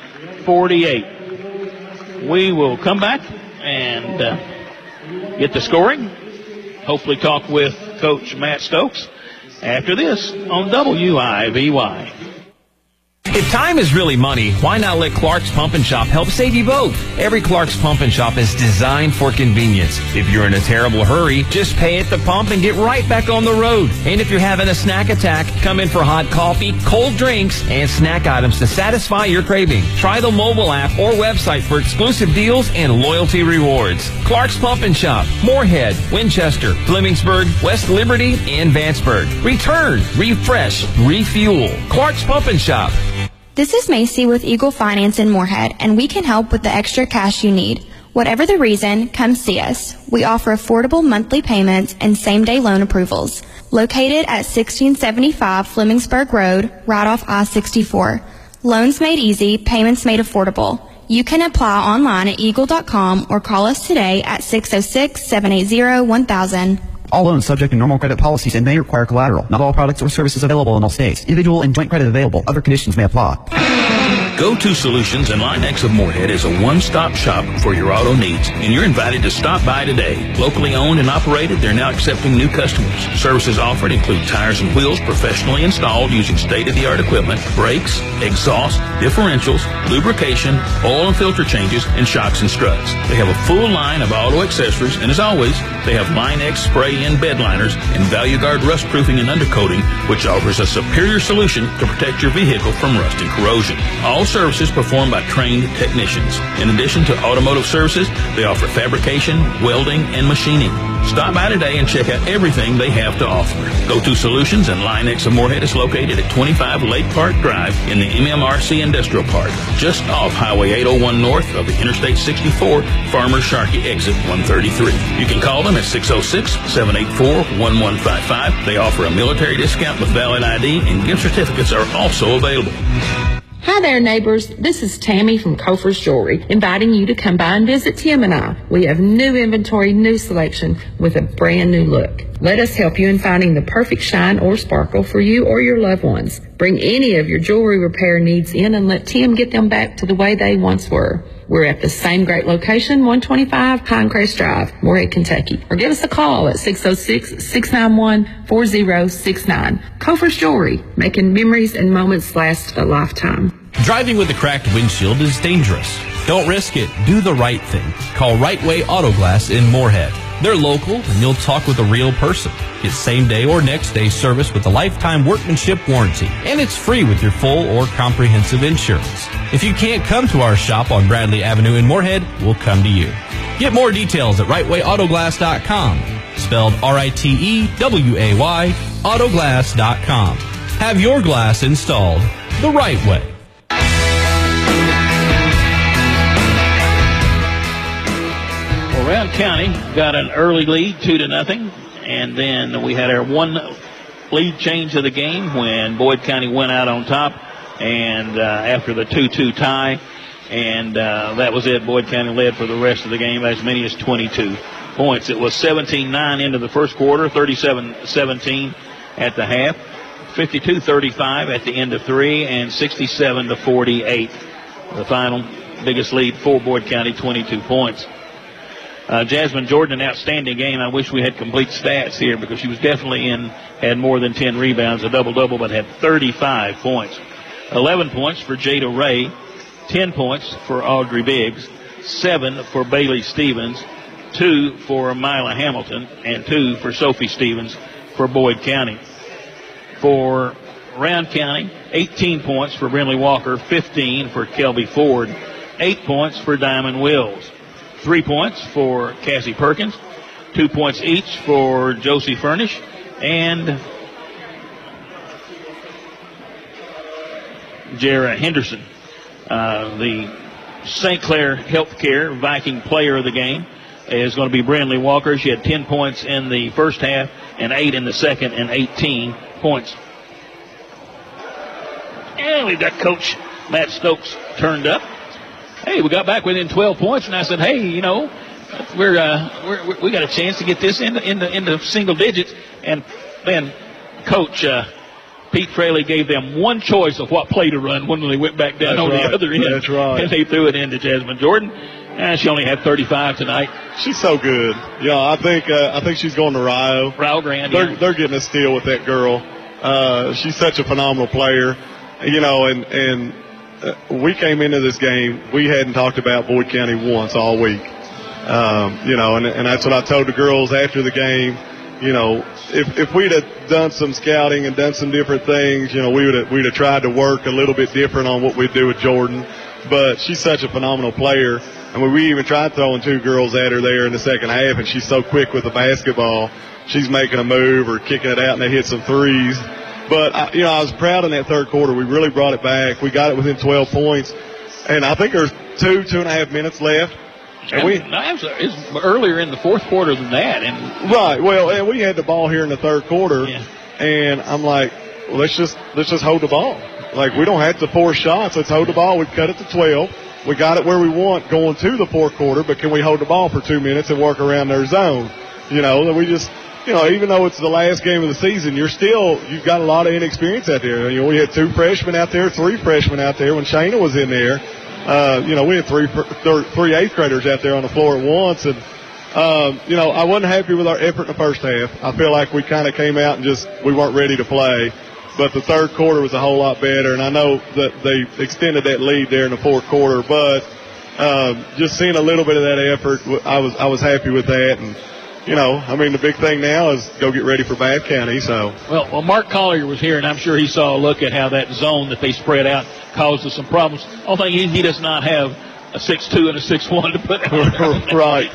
48. We will come back and get the scoring. Hopefully talk with Coach Matt Stokes after this on WIVY.
If time is really money, why not let Clark's Pump and Shop help save you both? Every Clark's Pump and Shop is designed for convenience. If you're in a terrible hurry, just pay at the pump and get right back on the road. And if you're having a snack attack, come in for hot coffee, cold drinks, and snack items to satisfy your craving. Try the mobile app or website for exclusive deals and loyalty rewards. Clark's Pump and Shop, Moorhead, Winchester, Flemingsburg, West Liberty, and Vanceburg. Return, refresh, refuel. Clark's Pump and Shop.
This is Macy with Eagle Finance in Moorhead, and we can help with the extra cash you need. Whatever the reason, come see us. We offer affordable monthly payments and same-day loan approvals. Located at 1675 Flemingsburg Road, right off I-64. Loans made easy, payments made affordable. You can apply online at eagle.com or call us today at 606-780-1000.
All loans subject to normal credit policies and may require collateral. Not all products or services available in all states. Individual and joint credit available. Other conditions may apply.
Go-To Solutions in Linex of Moorhead is a one-stop shop for your auto needs, and you're invited to stop by today. Locally owned and operated, they're now accepting new customers. Services offered include tires and wheels professionally installed using state-of-the-art equipment, brakes, exhaust, differentials, lubrication, oil and filter changes, and shocks and struts. They have a full line of auto accessories, and as always, they have Linex spray-in bed liners and ValueGuard rust proofing and undercoating, which offers a superior solution to protect your vehicle from rust and corrosion. All services performed by trained technicians. In addition to automotive services, they offer fabrication, welding, and machining. Stop by today and check out everything they have to offer. Go-To Solutions and Linex of Moorhead is located at 25 Lake Park Drive in the MMRC Industrial Park, just off Highway 801 north of the Interstate 64, Farmers Sharkey exit 133. You can call them at 606-784-1155. They offer a military discount with valid ID, and gift certificates are also available.
Hi there, neighbors. This is Tammy from Kofer's Jewelry, inviting you to come by and visit Tim and I. We have new inventory, new selection with a brand new look. Let us help you in finding the perfect shine or sparkle for you or your loved ones. Bring any of your jewelry repair needs in and let Tim get them back to the way they once were. We're at the same great location, 125 Pinecrest Drive, Moorhead, Kentucky. Or give us a call at 606-691-4069. Kofer's Jewelry, making memories and moments last a lifetime.
Driving with a cracked windshield is dangerous. Don't risk it. Do the right thing. Call Right Way Auto Glass in Moorhead. They're local, and you'll talk with a real person. Get same-day or next-day service with a lifetime workmanship warranty. And it's free with your full or comprehensive insurance. If you can't come to our shop on Bradley Avenue in Moorhead, we'll come to you. Get more details at rightwayautoglass.com. Spelled R-I-T-E-W-A-Y, autoglass.com. Have your glass installed the right way.
Round County got an early lead, 2-0, and then we had our one lead change of the game when Boyd County went out on top, and after the 2-2 tie, and that was it. Boyd County led for the rest of the game, as many as 22 points. It was 17-9 into the first quarter, 37-17 at the half, 52-35 at the end of three, and 67-48. The final biggest lead for Boyd County, 22 points. Jasmine Jordan, an outstanding game. I wish we had complete stats here because she was definitely had more than 10 rebounds, a double-double, but had 35 points. 11 points for Jada Ray, 10 points for Audrey Biggs, 7 for Bailey Stevens, 2 for Mila Hamilton, and 2 for Sophie Stevens for Boyd County. For Round County, 18 points for Brinley Walker, 15 for Kelby Ford, 8 points for Diamond Wills. 3 points for Cassie Perkins, 2 points each for Josie Furnish, and Jara Henderson. The St. Clair Healthcare Viking player of the game is going to be Brinley Walker. She had 10 points in the first half and 8 in the second, and 18 points. And we've got Coach Matt Stokes turned up. Hey, we got back within 12 points, and I said, hey, you know, we got a chance to get this into single digits. And then Coach Pete Fraley gave them one choice of what play to run when they went back down the other end.
That's right.
And they threw it into Jasmine Jordan. And she only had 35 tonight.
She's so good. Yeah, I think she's going to Rio.
Rio Grande.
They're getting a steal with that girl. She's such a phenomenal player. You know, and we came into this game, we hadn't talked about Boyd County once all week. You know, and that's what I told the girls after the game. You know, if we'd have done some scouting and done some different things, you know, we'd have tried to work a little bit different on what we do with Jordan. But she's such a phenomenal player. I mean, we even tried throwing 2 girls at her there in the second half, and she's so quick with the basketball. She's making a move or kicking it out, and they hit some threes. But, I was proud in that third quarter. We really brought it back. We got it within 12 points. And I think there's 2.5 minutes left.
And it's earlier in the fourth quarter than that.
Right. Well, and we had the ball here in the third quarter.
Yeah.
And I'm like, well, let's just hold the ball. Like, we don't have to force shots. Let's hold the ball. We cut it to 12. We got it where we want going to the fourth quarter, but can we hold the ball for 2 minutes and work around their zone? You know, we just even though it's the last game of the season, you've got a lot of inexperience out there. We had 2 freshmen out there, 3 freshmen out there when Shayna was in there. We had 3 8th graders out there on the floor at once. And, I wasn't happy with our effort in the first half. I feel like we kind of came out and we weren't ready to play. But the third quarter was a whole lot better. And I know that they extended that lead there in the fourth quarter. But just seeing a little bit of that effort, I was happy with that. And, the big thing now is go get ready for Bath County. So
well, Mark Collier was here, and I'm sure he saw a look at how that zone that they spread out caused us some problems. Only thing he does not have a 6'2" and a 6'1" to put out.
Right.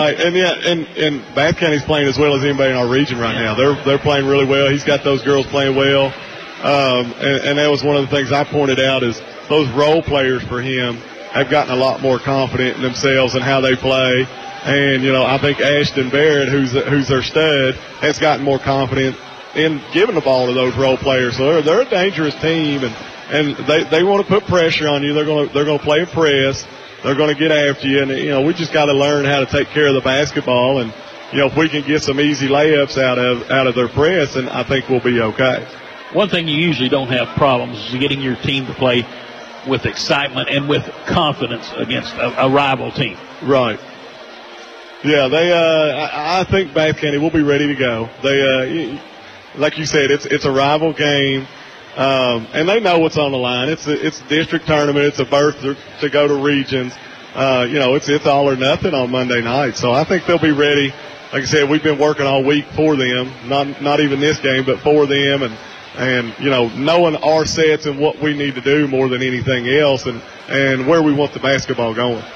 And Bath County's playing as well as anybody in our region right now. They're playing really well. He's got those girls playing well. And that was one of the things I pointed out is those role players for him have gotten a lot more confident in themselves and how they play. And, I think Ashton Barrett, who's their stud, has gotten more confident in giving the ball to those role players. So they're a dangerous team, and they want to put pressure on you. They're going to play a press. They're going to get after you. And, we just got to learn how to take care of the basketball. And, if we can get some easy layups out of their press, and I think we'll be okay.
One thing you usually don't have problems is getting your team to play with excitement and with confidence against a rival team.
Right. Yeah, I think Bath County will be ready to go. They, like you said, it's a rival game, and they know what's on the line. It's a district tournament. It's a berth to go to regions. It's all or nothing on Monday night. So I think they'll be ready. Like I said, we've been working all week for them, not even this game, but for them, and knowing our sets and what we need to do more than anything else, and where we want the basketball going.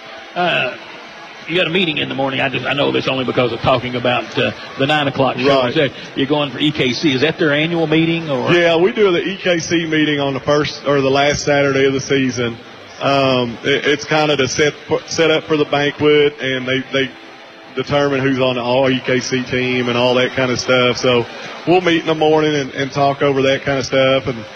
You got a meeting in the morning. I know this only because of talking about the 9 o'clock show.
Right.
You're going for EKC. Is that their annual meeting? Or?
Yeah, we do the EKC meeting on the first or the last Saturday of the season. It's kind of to set up for the banquet, and they determine who's on the all EKC team and all that kind of stuff. So we'll meet in the morning and talk over that kind of stuff and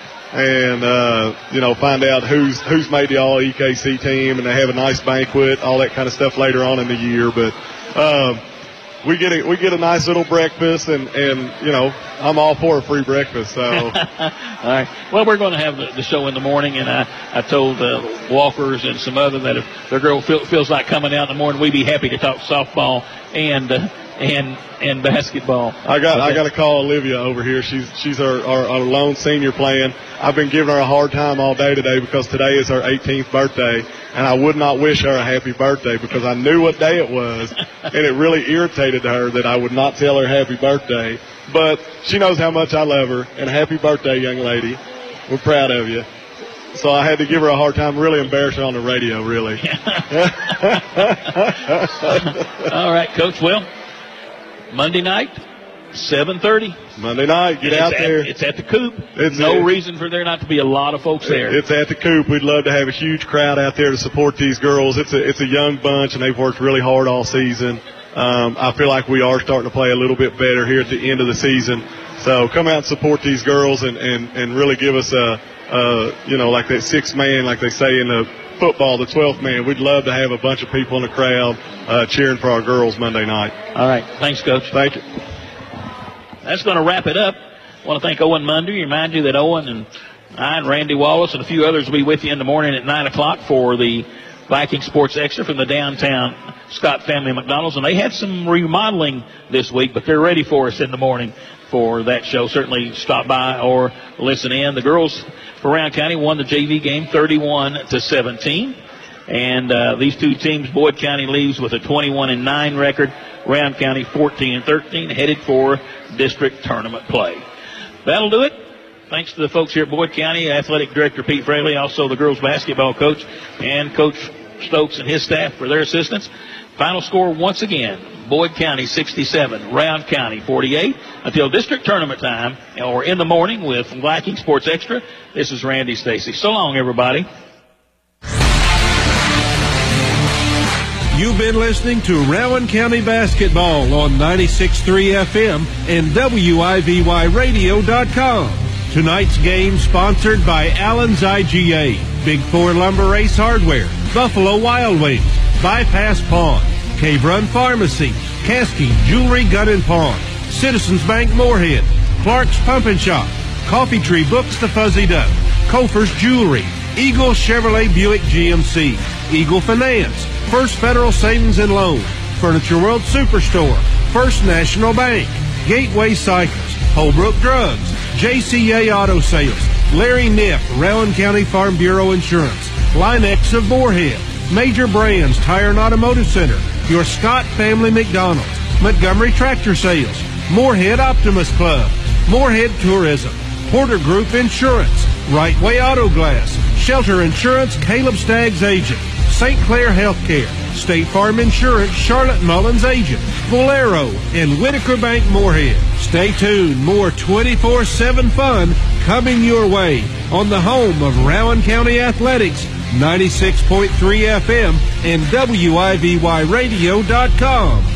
find out who's made the all EKC team, and they have a nice banquet, all that kind of stuff later on in the year. But we get a nice little breakfast, and I'm all for a free breakfast. So
all right. Well, we're going to have the show in the morning, and I told Walkers and some other that if their girl feels like coming out in the morning, we'd be happy to talk softball and basketball.
I got to call Olivia over here. She's our lone senior playing. I've been giving her a hard time all day today because today is her 18th birthday, and I would not wish her a happy birthday because I knew what day it was, and it really irritated her that I would not tell her happy birthday. But she knows how much I love her, and happy birthday, young lady. We're proud of you. So I had to give her a hard time, really embarrass her on the radio, really.
All right, Coach. Well, Monday night, 7:30.
Monday night, get out there.
It's at the Coop. There's no reason for there not to be a lot of folks there.
It's at the Coop. We'd love to have a huge crowd out there to support these girls. It's a young bunch, and they've worked really hard all season. I feel like we are starting to play a little bit better here at the end of the season. So come out and support these girls and really give us like that sixth man, like they say in the football, the 12th man. We'd love to have a bunch of people in the crowd cheering for our girls Monday night.
All right. Thanks, Coach.
Thank you.
That's going to wrap it up. I want to thank Owen Mundy. Remind you that Owen and I and Randy Wallace and a few others will be with you in the morning at 9 o'clock for the Viking Sports Extra from the downtown Scott Family McDonald's. And they had some remodeling this week, but they're ready for us in the morning for that show. Certainly stop by or listen in. The girls for Round County won the JV game 31-17. And these two teams, Boyd County leaves with a 21-9 record. Round County 14-13, headed for district tournament play. That'll do it. Thanks to the folks here at Boyd County, Athletic Director Pete Fraley, also the girls basketball coach, and Coach Stokes and his staff for their assistance. Final score once again, Boyd County 67, Round County 48. Until district tournament time, or in the morning with Viking Sports Extra, this is Randy Stacy. So long, everybody.
You've been listening to Rowan County Basketball on 96.3 FM and WIVYradio.com. Tonight's game sponsored by Allen's IGA, Big Four Lumber Ace Hardware, Buffalo Wild Wings, Bypass Pawn, Cave Run Pharmacy, Caskey Jewelry Gun and Pawn, Citizens Bank Moorhead, Clark's Pump and Shop, Coffee Tree Books The Fuzzy Duck, Kofer's Jewelry, Eagle Chevrolet Buick GMC, Eagle Finance, First Federal Savings and Loan, Furniture World Superstore, First National Bank, Gateway Cycles, Holbrook Drugs, JCA Auto Sales, Larry Niff, Rowan County Farm Bureau Insurance, Linex of Moorhead, Major Brands Tire and Automotive Center, your Scott Family McDonald's, Montgomery Tractor Sales, Moorhead Optimus Club, Moorhead Tourism, Porter Group Insurance, Right Way Auto Glass, Shelter Insurance, Caleb Staggs Agent, St. Clair Healthcare, State Farm Insurance, Charlotte Mullins Agent, Valero, and Whitaker Bank Moorhead. Stay tuned. More 24/7 fun coming your way on the home of Rowan County Athletics, 96.3 FM and WIVYradio.com.